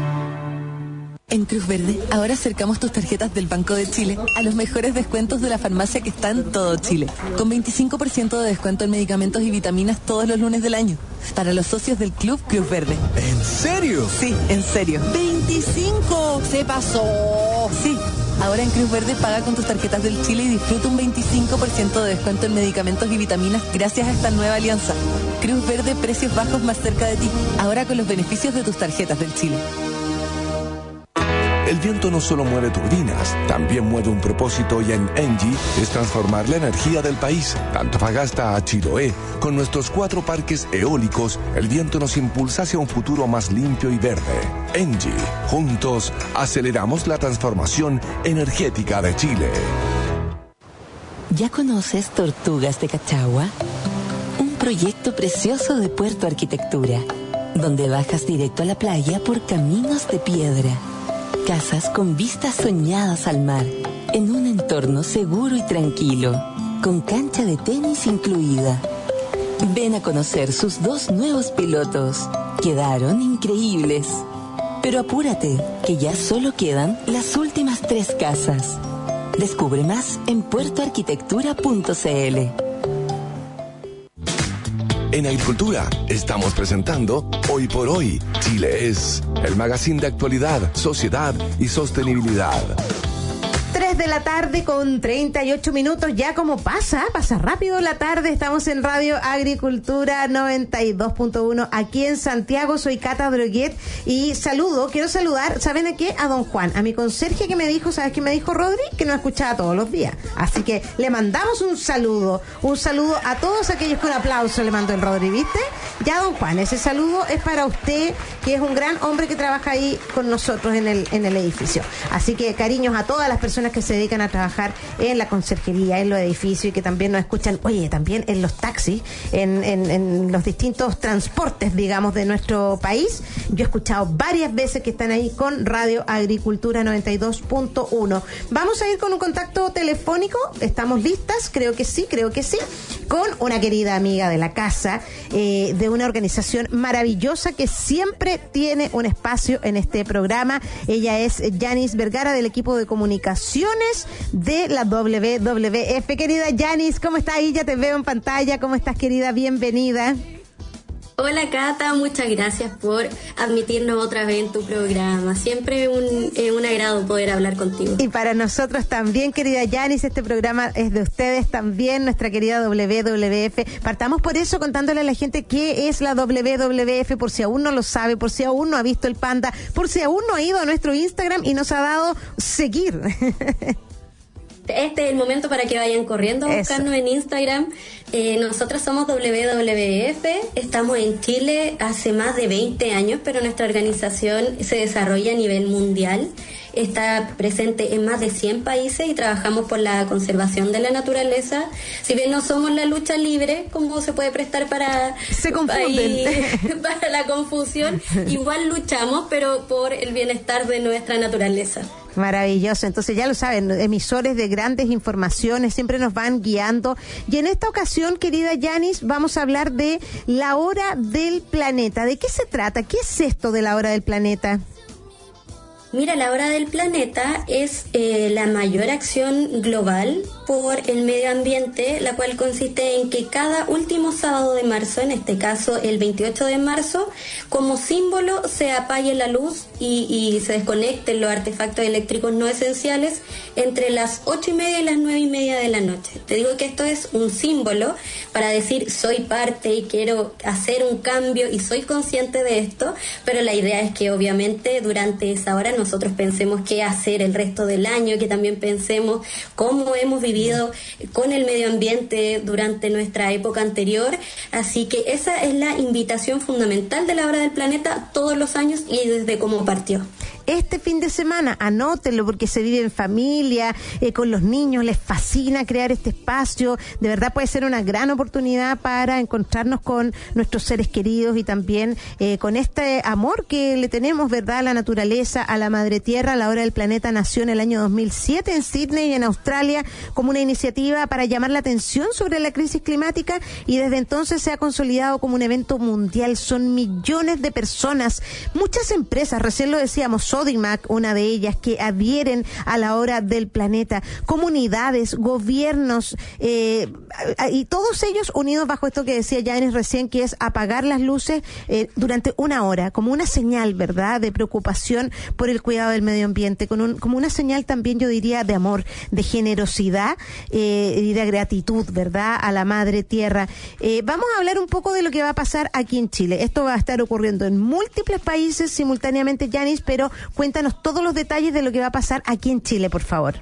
En Cruz Verde, ahora acercamos tus tarjetas del Banco de Chile a los mejores descuentos de la farmacia que está en todo Chile. Con veinticinco por ciento de descuento en medicamentos y vitaminas todos los lunes del año. Para los socios del Club Cruz Verde. ¿En serio? Sí, en serio. ¡veinticinco! ¡Se pasó! Sí. Ahora en Cruz Verde paga con tus tarjetas del Chile y disfruta un veinticinco por ciento de descuento en medicamentos y vitaminas gracias a esta nueva alianza. Cruz Verde, precios bajos más cerca de ti. Ahora con los beneficios de tus tarjetas del Chile. El viento no solo mueve turbinas, también mueve un propósito, y en Engie es transformar la energía del país. De Antofagasta a Chiloé, con nuestros cuatro parques eólicos, el viento nos impulsa hacia un futuro más limpio y verde. Engie, juntos aceleramos la transformación energética de Chile. ¿Ya conoces Tortugas de Cachagua? Un proyecto precioso de Puerto Arquitectura, donde bajas directo a la playa por caminos de piedra. Casas con vistas soñadas al mar, en un entorno seguro y tranquilo, con cancha de tenis incluida. Ven a conocer sus dos nuevos pilotos. Quedaron increíbles. Pero apúrate, que ya solo quedan las últimas tres casas. Descubre más en puerto arquitectura punto c l. En Agricultura estamos presentando Hoy por Hoy, Chile es, el magazine de actualidad, sociedad y sostenibilidad. tres de la tarde con treinta y ocho minutos, ya como pasa, pasa rápido la tarde, estamos en Radio Agricultura noventa y dos punto uno aquí en Santiago, soy Cata Droguet y saludo, quiero saludar, ¿saben a qué? A don Juan, a mi conserje que me dijo, ¿sabes qué me dijo Rodri? Que nos escuchaba todos los días, así que le mandamos un saludo, un saludo a todos aquellos con aplauso le mandó el Rodri, ¿viste? Ya don Juan, ese saludo es para usted, que es un gran hombre que trabaja ahí con nosotros en el, en el edificio, así que cariños a todas las personas que se dedican a trabajar en la conserjería, en los edificios y que también nos escuchan, oye, también en los taxis, en, en, en los distintos transportes, digamos, de nuestro país. Yo he escuchado varias veces que están ahí con Radio Agricultura noventa y dos punto uno. Vamos a ir con un contacto telefónico, ¿estamos listas? Creo que sí, creo que sí, con una querida amiga de la casa, eh, de una organización maravillosa que siempre tiene un espacio en este programa. Ella es Yanis Vergara del equipo de comunicaciones de la W W F. Querida Yanis, ¿cómo estás? Ahí ya te veo en pantalla. ¿Cómo estás, querida? Bienvenida. Hola, Cata, muchas gracias por admitirnos otra vez en tu programa. Siempre un, eh, un agrado poder hablar contigo. Y para nosotros también, querida Yanis, este programa es de ustedes también, nuestra querida W W F. Partamos por eso contándole a la gente qué es la W W F, por si aún no lo sabe, por si aún no ha visto el panda, por si aún no ha ido a nuestro Instagram y nos ha dado seguir. Este es el momento para que vayan corriendo a buscarnos en Instagram. Eh, nosotros somos W W F, estamos en Chile hace más de veinte años, pero nuestra organización se desarrolla a nivel mundial. Está presente en más de cien países y trabajamos por la conservación de la naturaleza. Si bien no somos la lucha libre, como se puede prestar para, se confunden. para, para la confusión, igual luchamos, pero por el bienestar de nuestra naturaleza. Maravilloso, entonces ya lo saben, emisores de grandes informaciones siempre nos van guiando y en esta ocasión, querida Yanis, vamos a hablar de la hora del planeta. ¿De qué se trata? ¿Qué es esto de la hora del planeta? Mira, la hora del planeta es eh, la mayor acción global por el medio ambiente, la cual consiste en que cada último sábado de marzo, en este caso el veintiocho de marzo, como símbolo se apague la luz y, y se desconecten los artefactos eléctricos no esenciales entre las ocho y media y las nueve y media de la noche. Te digo que esto es un símbolo para decir soy parte y quiero hacer un cambio y soy consciente de esto, pero la idea es que obviamente durante esa hora nosotros pensemos qué hacer el resto del año, que también pensemos cómo hemos vivido con el medio ambiente durante nuestra época anterior. Así que esa es la invitación fundamental de la hora del planeta todos los años y desde cómo partió. Este fin de semana, anótenlo porque se vive en familia, eh, con los niños, les fascina crear este espacio, de verdad puede ser una gran oportunidad para encontrarnos con nuestros seres queridos y también eh, con este amor que le tenemos, ¿verdad?, a la naturaleza, a la madre tierra. La hora del planeta nació en el año dos mil siete en Sydney, en Australia, como una iniciativa para llamar la atención sobre la crisis climática y desde entonces se ha consolidado como un evento mundial. Son millones de personas, muchas empresas, recién lo decíamos, Sodimac, una de ellas, que adhieren a la hora del planeta, comunidades, gobiernos, eh, y todos ellos unidos bajo esto que decía Yanis recién, que es apagar las luces eh, durante una hora, como una señal, ¿verdad?, de preocupación por el cuidado del medio ambiente, con un, como una señal también, yo diría, de amor, de generosidad eh, y de gratitud, ¿verdad?, a la madre tierra. Eh, vamos a hablar un poco de lo que va a pasar aquí en Chile. Esto va a estar ocurriendo en múltiples países simultáneamente, Yanis, pero cuéntanos todos los detalles de lo que va a pasar aquí en Chile, por favor.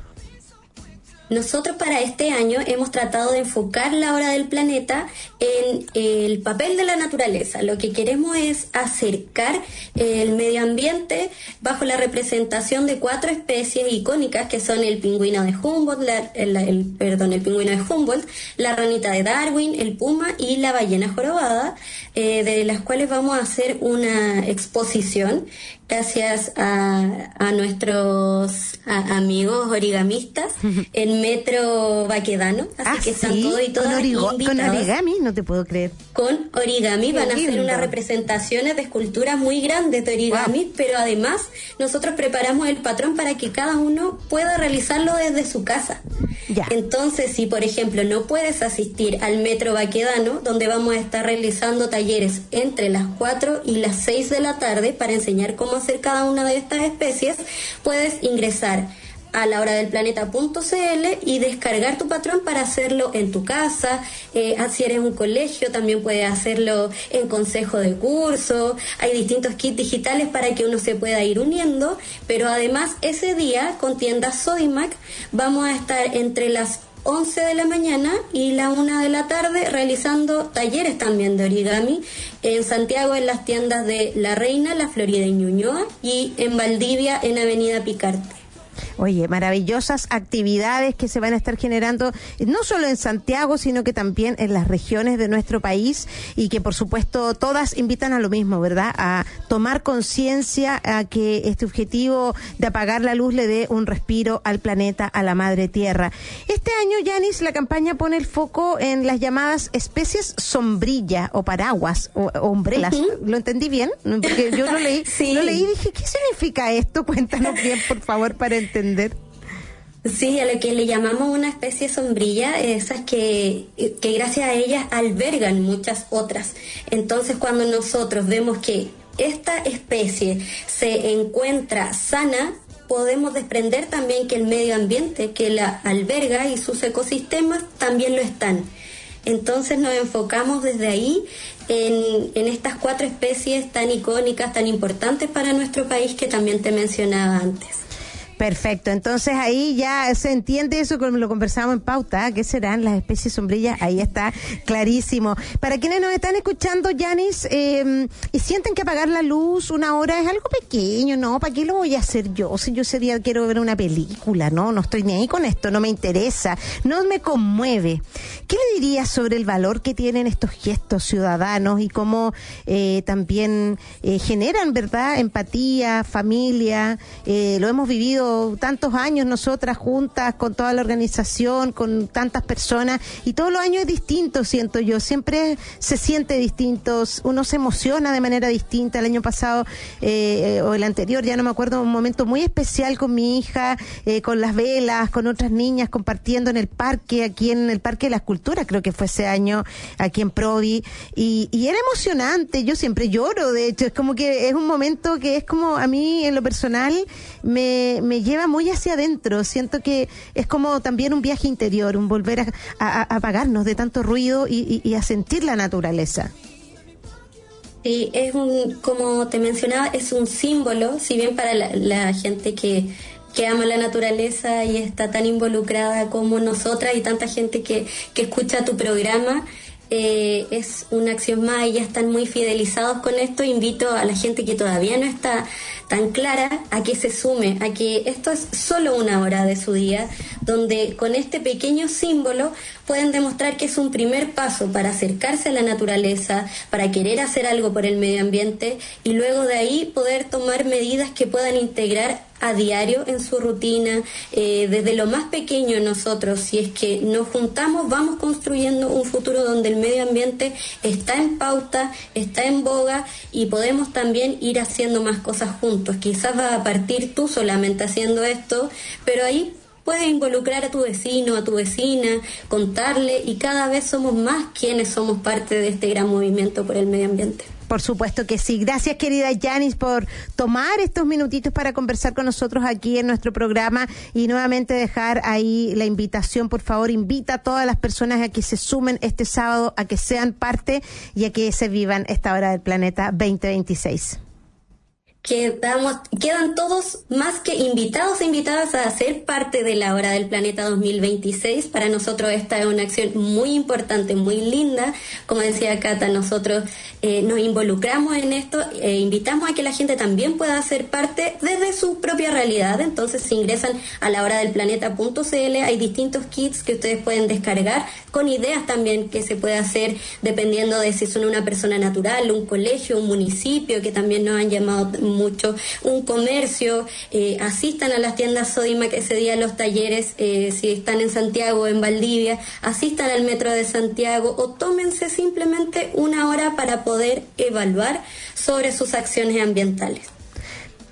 Nosotros para este año hemos tratado de enfocar la hora del planeta en el papel de la naturaleza. Lo que queremos es acercar el medio ambiente bajo la representación de cuatro especies icónicas que son el pingüino de Humboldt, la, el, el, perdón, el pingüino de Humboldt, la ranita de Darwin, el puma y la ballena jorobada, eh, de las cuales vamos a hacer una exposición gracias a, a nuestros a, amigos origamistas en Metro Baquedano, así ah, que están ¿sí? todos y todas con, origo, invitados. Con origami, no te puedo creer. Con origami Qué van a lindo. hacer unas representaciones de esculturas muy grandes de origami, wow. Pero además nosotros preparamos el patrón para que cada uno pueda realizarlo desde su casa. Ya. Entonces, si por ejemplo no puedes asistir al Metro Baquedano, donde vamos a estar realizando talleres entre las cuatro y las seis de la tarde para enseñar cómo hacer cada una de estas especies, puedes ingresar a la hora del planeta punto c l y descargar tu patrón para hacerlo en tu casa. Eh, si eres un colegio, también puedes hacerlo en consejo de curso. Hay distintos kits digitales para que uno se pueda ir uniendo, pero además ese día con tiendas Sodimac vamos a estar entre las once de la mañana y la una de la tarde realizando talleres también de origami en Santiago, en las tiendas de La Reina, La Florida y Ñuñoa, y en Valdivia en Avenida Picarte. Oye, maravillosas actividades que se van a estar generando no solo en Santiago, sino que también en las regiones de nuestro país, y que por supuesto todas invitan a lo mismo, ¿verdad? A tomar conciencia, a que este objetivo de apagar la luz le dé un respiro al planeta, a la madre tierra. Este año, Yanis, la campaña pone el foco en las llamadas especies sombrilla o paraguas o, o umbrelas. Uh-huh. ¿Lo entendí bien? Porque yo lo leí, sí. lo leí y dije, ¿qué significa esto? Cuéntanos bien, por favor, para entender. Sí, a lo que le llamamos una especie sombrilla, esas que, que gracias a ellas albergan muchas otras. Entonces, cuando nosotros vemos que esta especie se encuentra sana, podemos desprender también que el medio ambiente que la alberga y sus ecosistemas también lo están. Entonces nos enfocamos desde ahí en, en estas cuatro especies tan icónicas, tan importantes para nuestro país, que también te mencionaba antes. Perfecto, entonces ahí ya se entiende eso, como lo conversábamos en pauta, ¿qué serán las especies sombrillas? Ahí está clarísimo. Para quienes nos están escuchando, Yanis, eh, y sienten que apagar la luz una hora es algo pequeño, ¿no? ¿Para qué lo voy a hacer yo? Si yo ese día quiero ver una película, ¿no? No estoy ni ahí con esto, no me interesa, no me conmueve. ¿Qué le dirías sobre el valor que tienen estos gestos ciudadanos y cómo eh, también eh, generan, ¿verdad?, empatía, familia? Eh, lo hemos vivido tantos años nosotras juntas con toda la organización, con tantas personas, y todos los años es distinto, siento yo, siempre se siente distinto, uno se emociona de manera distinta. El año pasado eh, o el anterior, ya no me acuerdo, un momento muy especial con mi hija, eh, con las velas, con otras niñas compartiendo en el parque, aquí en el Parque de la Escultura, creo que fue ese año, aquí en Provi, y, y era emocionante. Yo siempre lloro, de hecho, es como que es un momento que es como, a mí en lo personal me, me lleva muy hacia adentro. Siento que es como también un viaje interior, un volver a, a, a apagarnos de tanto ruido y, y, y a sentir la naturaleza. Sí, es un, como te mencionaba, es un símbolo, si bien para la, la gente que, que ama la naturaleza y está tan involucrada como nosotras, y tanta gente que, que escucha tu programa, Eh, es una acción más, y ya están muy fidelizados con esto. Invito a la gente que todavía no está tan clara a que se sume, a que esto es solo una hora de su día, donde con este pequeño símbolo pueden demostrar que es un primer paso para acercarse a la naturaleza, para querer hacer algo por el medio ambiente, y luego de ahí poder tomar medidas que puedan integrar a diario en su rutina, eh, desde lo más pequeño. Nosotros, si es que nos juntamos, vamos construyendo un futuro donde el medio ambiente está en pauta, está en boga, y podemos también ir haciendo más cosas juntos. Quizás vas a partir tú solamente haciendo esto, pero ahí puedes involucrar a tu vecino, a tu vecina, contarle, y cada vez somos más quienes somos parte de este gran movimiento por el medio ambiente. Por supuesto que sí. Gracias, querida Yanis, por tomar estos minutitos para conversar con nosotros aquí en nuestro programa, y nuevamente dejar ahí la invitación. Por favor, invita a todas las personas a que se sumen este sábado, a que sean parte y a que se vivan esta hora del planeta veinte veintiséis. Quedamos, quedan todos más que invitados e invitadas a ser parte de la Hora del Planeta dos mil veintiséis. Para nosotros esta es una acción muy importante, muy linda. Como decía Cata, nosotros eh, nos involucramos en esto, e invitamos a que la gente también pueda ser parte desde su propia realidad. Entonces, si ingresan a la hora del planeta punto c l, hay distintos kits que ustedes pueden descargar, con ideas también que se puede hacer dependiendo de si son una persona natural, un colegio, un municipio, que también nos han llamado mucho, un comercio. Eh, asistan a las tiendas Sodimac ese día a los talleres, eh, si están en Santiago o en Valdivia, asistan al Metro de Santiago, o tómense simplemente una hora para poder evaluar sobre sus acciones ambientales.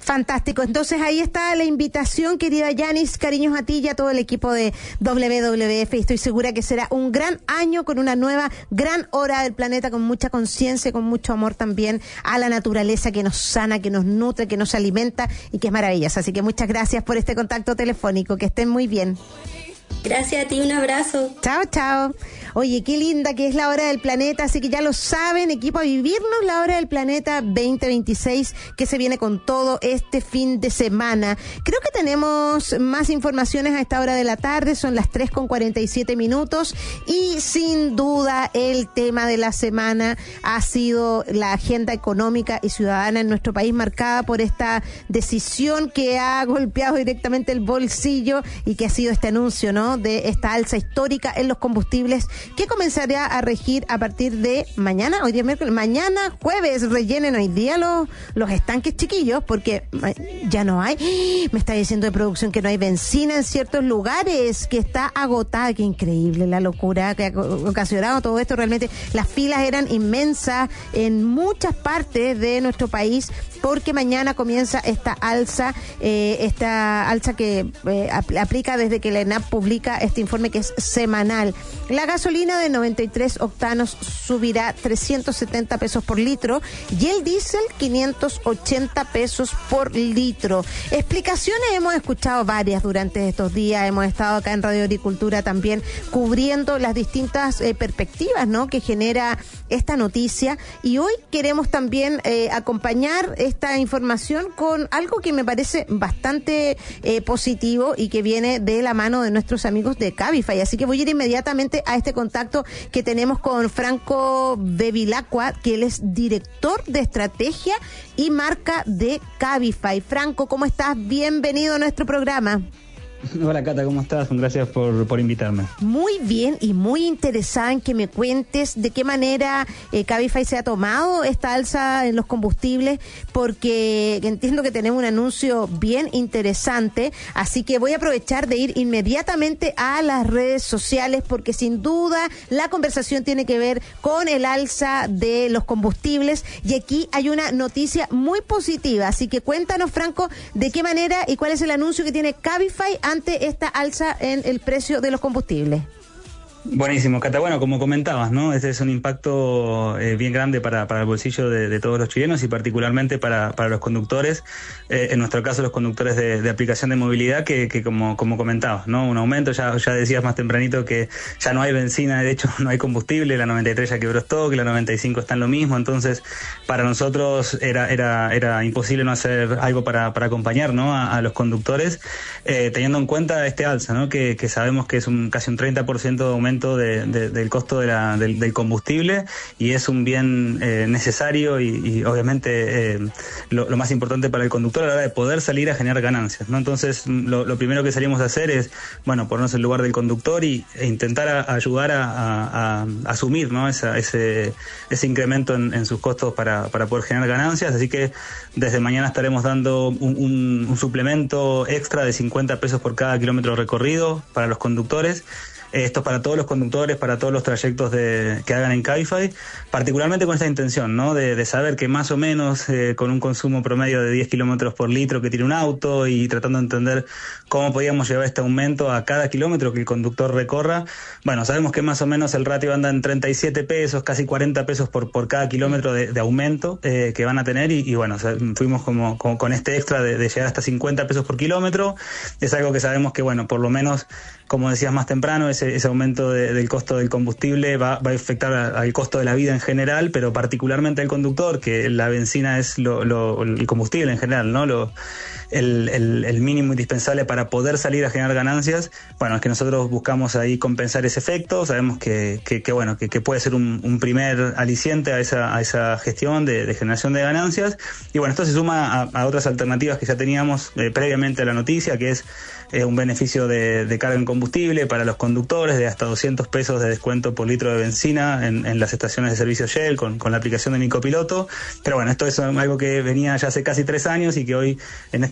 Fantástico. Entonces ahí está la invitación, querida Yanis, cariños a ti y a todo el equipo de doble u doble u efe. Estoy segura que será un gran año con una nueva gran hora del planeta, con mucha conciencia, con mucho amor también a la naturaleza que nos sana, que nos nutre, que nos alimenta y que es maravillosa. Así que muchas gracias por este contacto telefónico. Que estén muy bien. Gracias a ti, un abrazo. Chao, chao. Oye, qué linda que es la Hora del Planeta, así que ya lo saben, equipo, a vivirnos la Hora del Planeta veinte veintiséis, que se viene con todo este fin de semana. Creo que tenemos más informaciones a esta hora de la tarde, son las tres con cuarenta y siete minutos, y sin duda el tema de la semana ha sido la agenda económica y ciudadana en nuestro país, marcada por esta decisión que ha golpeado directamente el bolsillo y que ha sido este anuncio, ¿no?, de esta alza histórica en los combustibles que comenzará a regir a partir de mañana, hoy día es miércoles, mañana jueves. Rellenen hoy día los, los estanques, chiquillos, porque ya no hay, me está diciendo de producción que no hay benzina en ciertos lugares, que está agotada. Qué increíble la locura que ha ocasionado todo esto. Realmente las filas eran inmensas en muchas partes de nuestro país, porque mañana comienza esta alza, eh, esta alza que eh, aplica desde que la ENAP publica este informe, que es semanal. La gasolina de noventa y tres octanos subirá trescientos setenta pesos por litro y el diésel quinientos ochenta pesos por litro. Explicaciones hemos escuchado varias durante estos días. Hemos estado acá en Radio Agricultura también cubriendo las distintas eh, perspectivas, ¿no?, que genera esta noticia, y hoy queremos también eh, acompañar esta información con algo que me parece bastante eh, positivo y que viene de la mano de nuestros amigos de Cabify. Así que voy a ir inmediatamente a este contacto que tenemos con Franco Bevilacqua, que él es director de estrategia y marca de Cabify. Franco, ¿cómo estás? Bienvenido a nuestro programa. Hola Cata, ¿cómo estás? Gracias por, por invitarme. Muy bien, y muy interesada en que me cuentes de qué manera eh, Cabify se ha tomado esta alza en los combustibles, porque entiendo que tenemos un anuncio bien interesante, así que voy a aprovechar de ir inmediatamente a las redes sociales, porque sin duda la conversación tiene que ver con el alza de los combustibles, y aquí hay una noticia muy positiva, así que cuéntanos, Franco, de qué manera y cuál es el anuncio que tiene Cabify ante esta alza en el precio de los combustibles. Buenísimo, Cata. Bueno, como comentabas, ¿no? Este es un impacto eh, bien grande para, para el bolsillo de, de todos los chilenos y particularmente para, para los conductores, eh, en nuestro caso los conductores de, de aplicación de movilidad, que, que como, como comentabas, ¿no? Un aumento, ya, ya decías más tempranito que ya no hay benzina, de hecho no hay combustible, la noventa y tres ya quebró stock, la noventa y cinco está en lo mismo, entonces para nosotros era, era, era imposible no hacer algo para, para acompañar, ¿no?, a, a los conductores, eh, teniendo en cuenta este alza, ¿no?, que, que sabemos que es un casi un treinta por ciento de aumento De, de, del costo de la, del, del combustible, y es un bien eh, necesario y, y obviamente eh, lo, lo más importante para el conductor a la hora de poder salir a generar ganancias, ¿no? Entonces lo, lo primero que salimos a hacer es, bueno, ponernos en el lugar del conductor y, e intentar a, a ayudar a, a, a asumir, ¿no?, esa, ese, ese incremento en, en sus costos para, para poder generar ganancias. Así que desde mañana estaremos dando un, un, un suplemento extra de cincuenta pesos por cada kilómetro recorrido para los conductores. Esto para todos los conductores, para todos los trayectos de, que hagan en Cabify, particularmente con esta intención, ¿no?, de, de saber que más o menos eh, con un consumo promedio de diez kilómetros por litro que tiene un auto, y tratando de entender cómo podíamos llevar este aumento a cada kilómetro que el conductor recorra. Bueno, sabemos que más o menos el ratio anda en treinta y siete pesos, casi cuarenta pesos por, por cada kilómetro de, de aumento eh, que van a tener, y, y bueno, o sea, fuimos como, como con este extra de, de llegar hasta cincuenta pesos por kilómetro. Es algo que sabemos que, bueno, por lo menos, como decías más temprano, ese, ese aumento de, del costo del combustible va, va a afectar a, al costo de la vida en general, pero particularmente al conductor, que la benzina es lo, lo, el combustible en general, ¿no?, lo, el, el, el mínimo indispensable para poder salir a generar ganancias. Bueno, es que nosotros buscamos ahí compensar ese efecto. Sabemos que, que, que bueno, que, que puede ser un, un primer aliciente a esa, a esa gestión de, de generación de ganancias. Y bueno, esto se suma a, a otras alternativas que ya teníamos eh, previamente a la noticia, que es eh, un beneficio de, de carga en combustible para los conductores de hasta doscientos pesos de descuento por litro de benzina en, en las estaciones de servicio Shell con, con la aplicación de Mi Copiloto. Pero bueno, esto es algo que venía ya hace casi tres años y que hoy, en este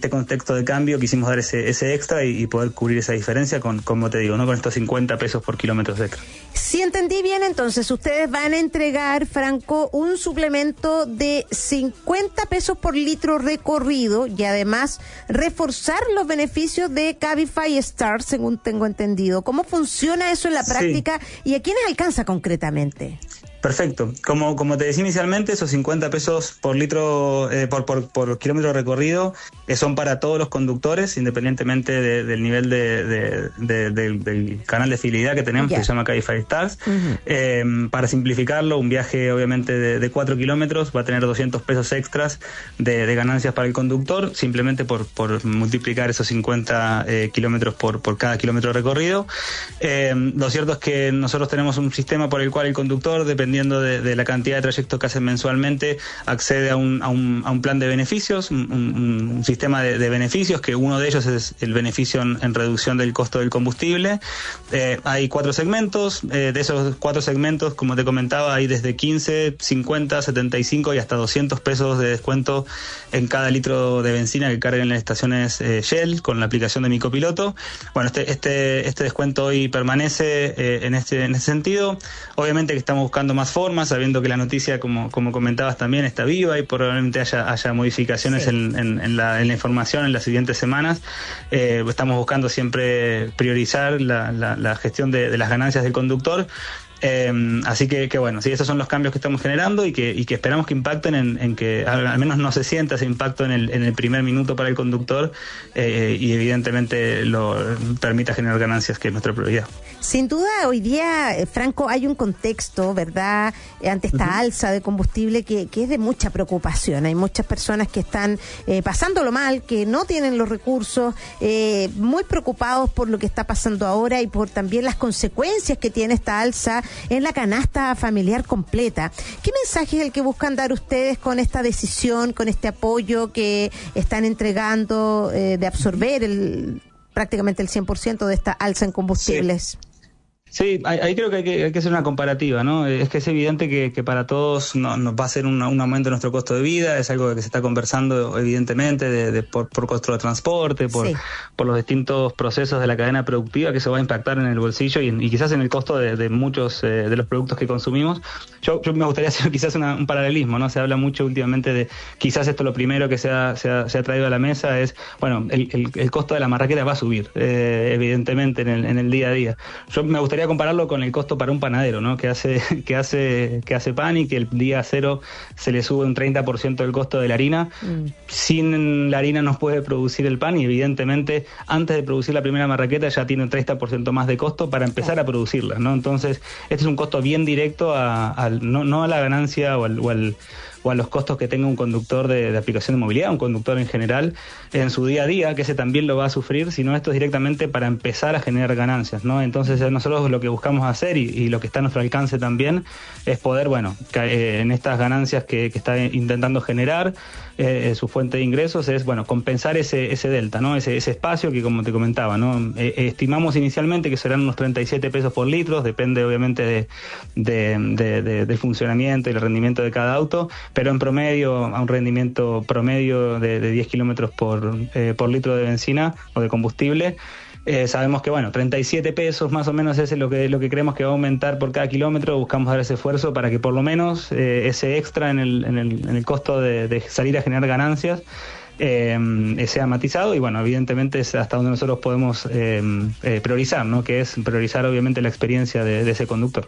este contexto de cambio quisimos dar ese, ese extra y, y poder cubrir esa diferencia con, como te digo, ¿no? Con estos cincuenta pesos por kilómetros extra. Si entendí bien, entonces ustedes van a entregar, Franco, un suplemento de cincuenta pesos por litro recorrido y además reforzar los beneficios de Cabify Star, según tengo entendido. ¿Cómo funciona eso en la práctica sí. y a quiénes alcanza concretamente? Perfecto. Como, como te decía inicialmente, esos cincuenta pesos por litro, eh, por, por, por kilómetro recorrido, eh, son para todos los conductores, independientemente de, del nivel de, de, de, de, del canal de fidelidad que tenemos, yeah. que se llama Cabify Stars. Uh-huh. Eh, para simplificarlo, un viaje obviamente de, de cuatro kilómetros va a tener doscientos pesos extras de, de ganancias para el conductor, simplemente por, por multiplicar esos cincuenta eh, kilómetros por, por cada kilómetro recorrido. Eh, lo cierto es que nosotros tenemos un sistema por el cual el conductor, dependiendo De, de la cantidad de trayectos que hacen mensualmente, accede a un, a un, a un plan de beneficios, un, un, un sistema de, de beneficios, que uno de ellos es el beneficio en, en reducción del costo del combustible. Eh, hay cuatro segmentos, eh, de esos cuatro segmentos, como te comentaba, hay desde quince, cincuenta, setenta y cinco y hasta doscientos pesos de descuento en cada litro de benzina que carguen en las estaciones eh, Shell con la aplicación de Mi Copiloto. Bueno, este, este, este descuento hoy permanece eh, en, este, en ese sentido. Obviamente que estamos buscando más formas, sabiendo que la noticia, como, como comentabas también, está viva y probablemente haya, haya modificaciones sí. en, en, en, la, en la información en las siguientes semanas. Eh, estamos buscando siempre priorizar la, la, la gestión de, de las ganancias del conductor. Eh, así que, que bueno, sí, esos son los cambios que estamos generando y que, y que esperamos que impacten en, en que al, al menos no se sienta ese impacto en el, en el primer minuto para el conductor eh, y evidentemente lo permita generar ganancias, que es nuestra prioridad. Sin duda, hoy día, Franco, hay un contexto, ¿verdad?, ante esta uh-huh. alza de combustible que, que es de mucha preocupación. Hay muchas personas que están eh, pasándolo mal, que no tienen los recursos, eh, muy preocupados por lo que está pasando ahora y por también las consecuencias que tiene esta alza en la canasta familiar completa. ¿Qué mensaje es el que buscan dar ustedes con esta decisión, con este apoyo que están entregando eh, de absorber el prácticamente el cien por ciento de esta alza en combustibles? Sí. Sí, ahí, ahí creo que hay, que hay que hacer una comparativa, ¿no? Es que es evidente que, que para todos no, nos va a ser un, un aumento de nuestro costo de vida, es algo que se está conversando evidentemente de, de, por, por costo de transporte, por, sí. por los distintos procesos de la cadena productiva que se va a impactar en el bolsillo y, y quizás en el costo de, de muchos eh, de los productos que consumimos. Yo, yo me gustaría hacer quizás una, un paralelismo, ¿no? Se habla mucho últimamente de quizás esto lo primero que se ha, se ha, se ha traído a la mesa es, bueno, el, el, el costo de la marraqueta va a subir, eh, evidentemente en el, en el día a día. Yo me gustaría compararlo con el costo para un panadero, ¿no? Que hace, que hace, que hace pan y que el día cero se le sube un treinta por ciento del costo de la harina. Mm. Sin la harina no puede producir el pan y evidentemente antes de producir la primera marraqueta ya tiene un treinta por ciento más de costo para empezar a producirla, ¿no? Entonces, este es un costo bien directo a, a no, no a la ganancia o al, o al o a los costos que tenga un conductor de, de aplicación de movilidad, un conductor en general, en su día a día, que ese también lo va a sufrir, sino esto es directamente para empezar a generar ganancias, ¿no? Entonces nosotros lo que buscamos hacer y, y lo que está a nuestro alcance también es poder, bueno, eh, en estas ganancias que, que está intentando generar, eh, su fuente de ingresos es, bueno, compensar ese, ese delta, ¿no? Ese, ese espacio que, como te comentaba, ¿no? Eh, estimamos inicialmente que serán unos treinta y siete pesos por litro, depende obviamente de, de, de, de, del funcionamiento y el rendimiento de cada auto, pero en promedio, a un rendimiento promedio de, de diez kilómetros por, eh, por litro de benzina o de combustible, eh, sabemos que, bueno, treinta y siete pesos más o menos es lo que, lo que creemos que va a aumentar por cada kilómetro. Buscamos dar ese esfuerzo para que por lo menos eh, ese extra en el, en el, en el costo de, de salir a generar ganancias Eh, sea matizado y bueno, evidentemente es hasta donde nosotros podemos eh, eh, priorizar, ¿no? Que es priorizar obviamente la experiencia de, de ese conductor.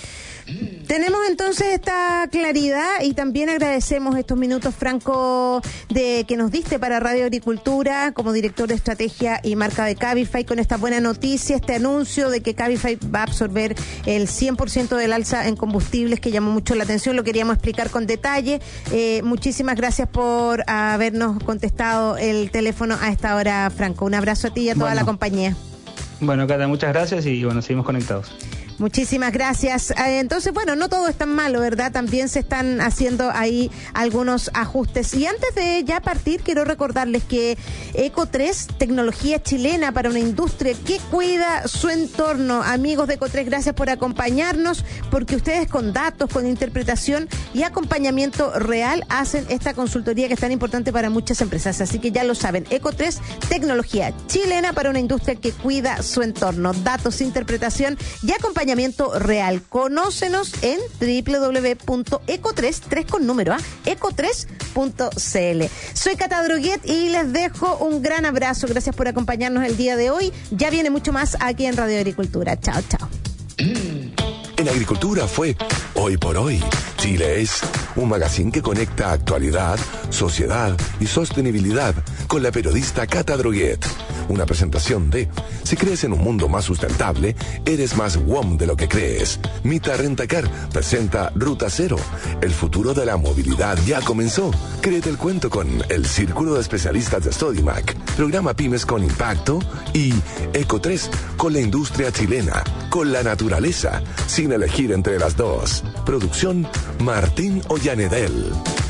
Tenemos entonces esta claridad y también agradecemos estos minutos, Franco, de que nos diste para Radio Agricultura como director de estrategia y marca de Cabify, con esta buena noticia, este anuncio de que Cabify va a absorber el cien por ciento del alza en combustibles, que llamó mucho la atención, lo queríamos explicar con detalle. Eh, muchísimas gracias por habernos contestado el teléfono a esta hora, Franco. Un abrazo a ti y a toda bueno. la compañía. Bueno, Cata, muchas gracias y bueno, seguimos conectados. Muchísimas gracias. Eh, entonces, bueno, no todo es tan malo, ¿verdad? También se están haciendo ahí algunos ajustes. Y antes de ya partir, quiero recordarles que Eco tres, tecnología chilena para una industria que cuida su entorno. Amigos de Eco tres, gracias por acompañarnos, porque ustedes con datos, con interpretación y acompañamiento real hacen esta consultoría que es tan importante para muchas empresas. Así que ya lo saben, Eco tres, tecnología chilena para una industria que cuida su entorno. Datos, interpretación y acompañamiento real. Conócenos en doble u doble u doble u punto eco tres, tres con número, ¿ah? eco tres punto c l. Soy Cata Droguet y les dejo un gran abrazo. Gracias por acompañarnos el día de hoy. Ya viene mucho más aquí en Radio Agricultura. Chao, chao. En Agricultura fue Hoy por Hoy. Chile es un magazine que conecta actualidad, sociedad y sostenibilidad con la periodista Cata Droguet. Una presentación de: si crees en un mundo más sustentable, eres más W O M de lo que crees. Mita Rentacar presenta Ruta Cero. El futuro de la movilidad ya comenzó. Créete el cuento con el Círculo de Especialistas de Sodimac, programa Pymes con Impacto, y Eco tres, con la industria chilena, con la naturaleza, sin elegir entre las dos. Producción Martín Ollanedel.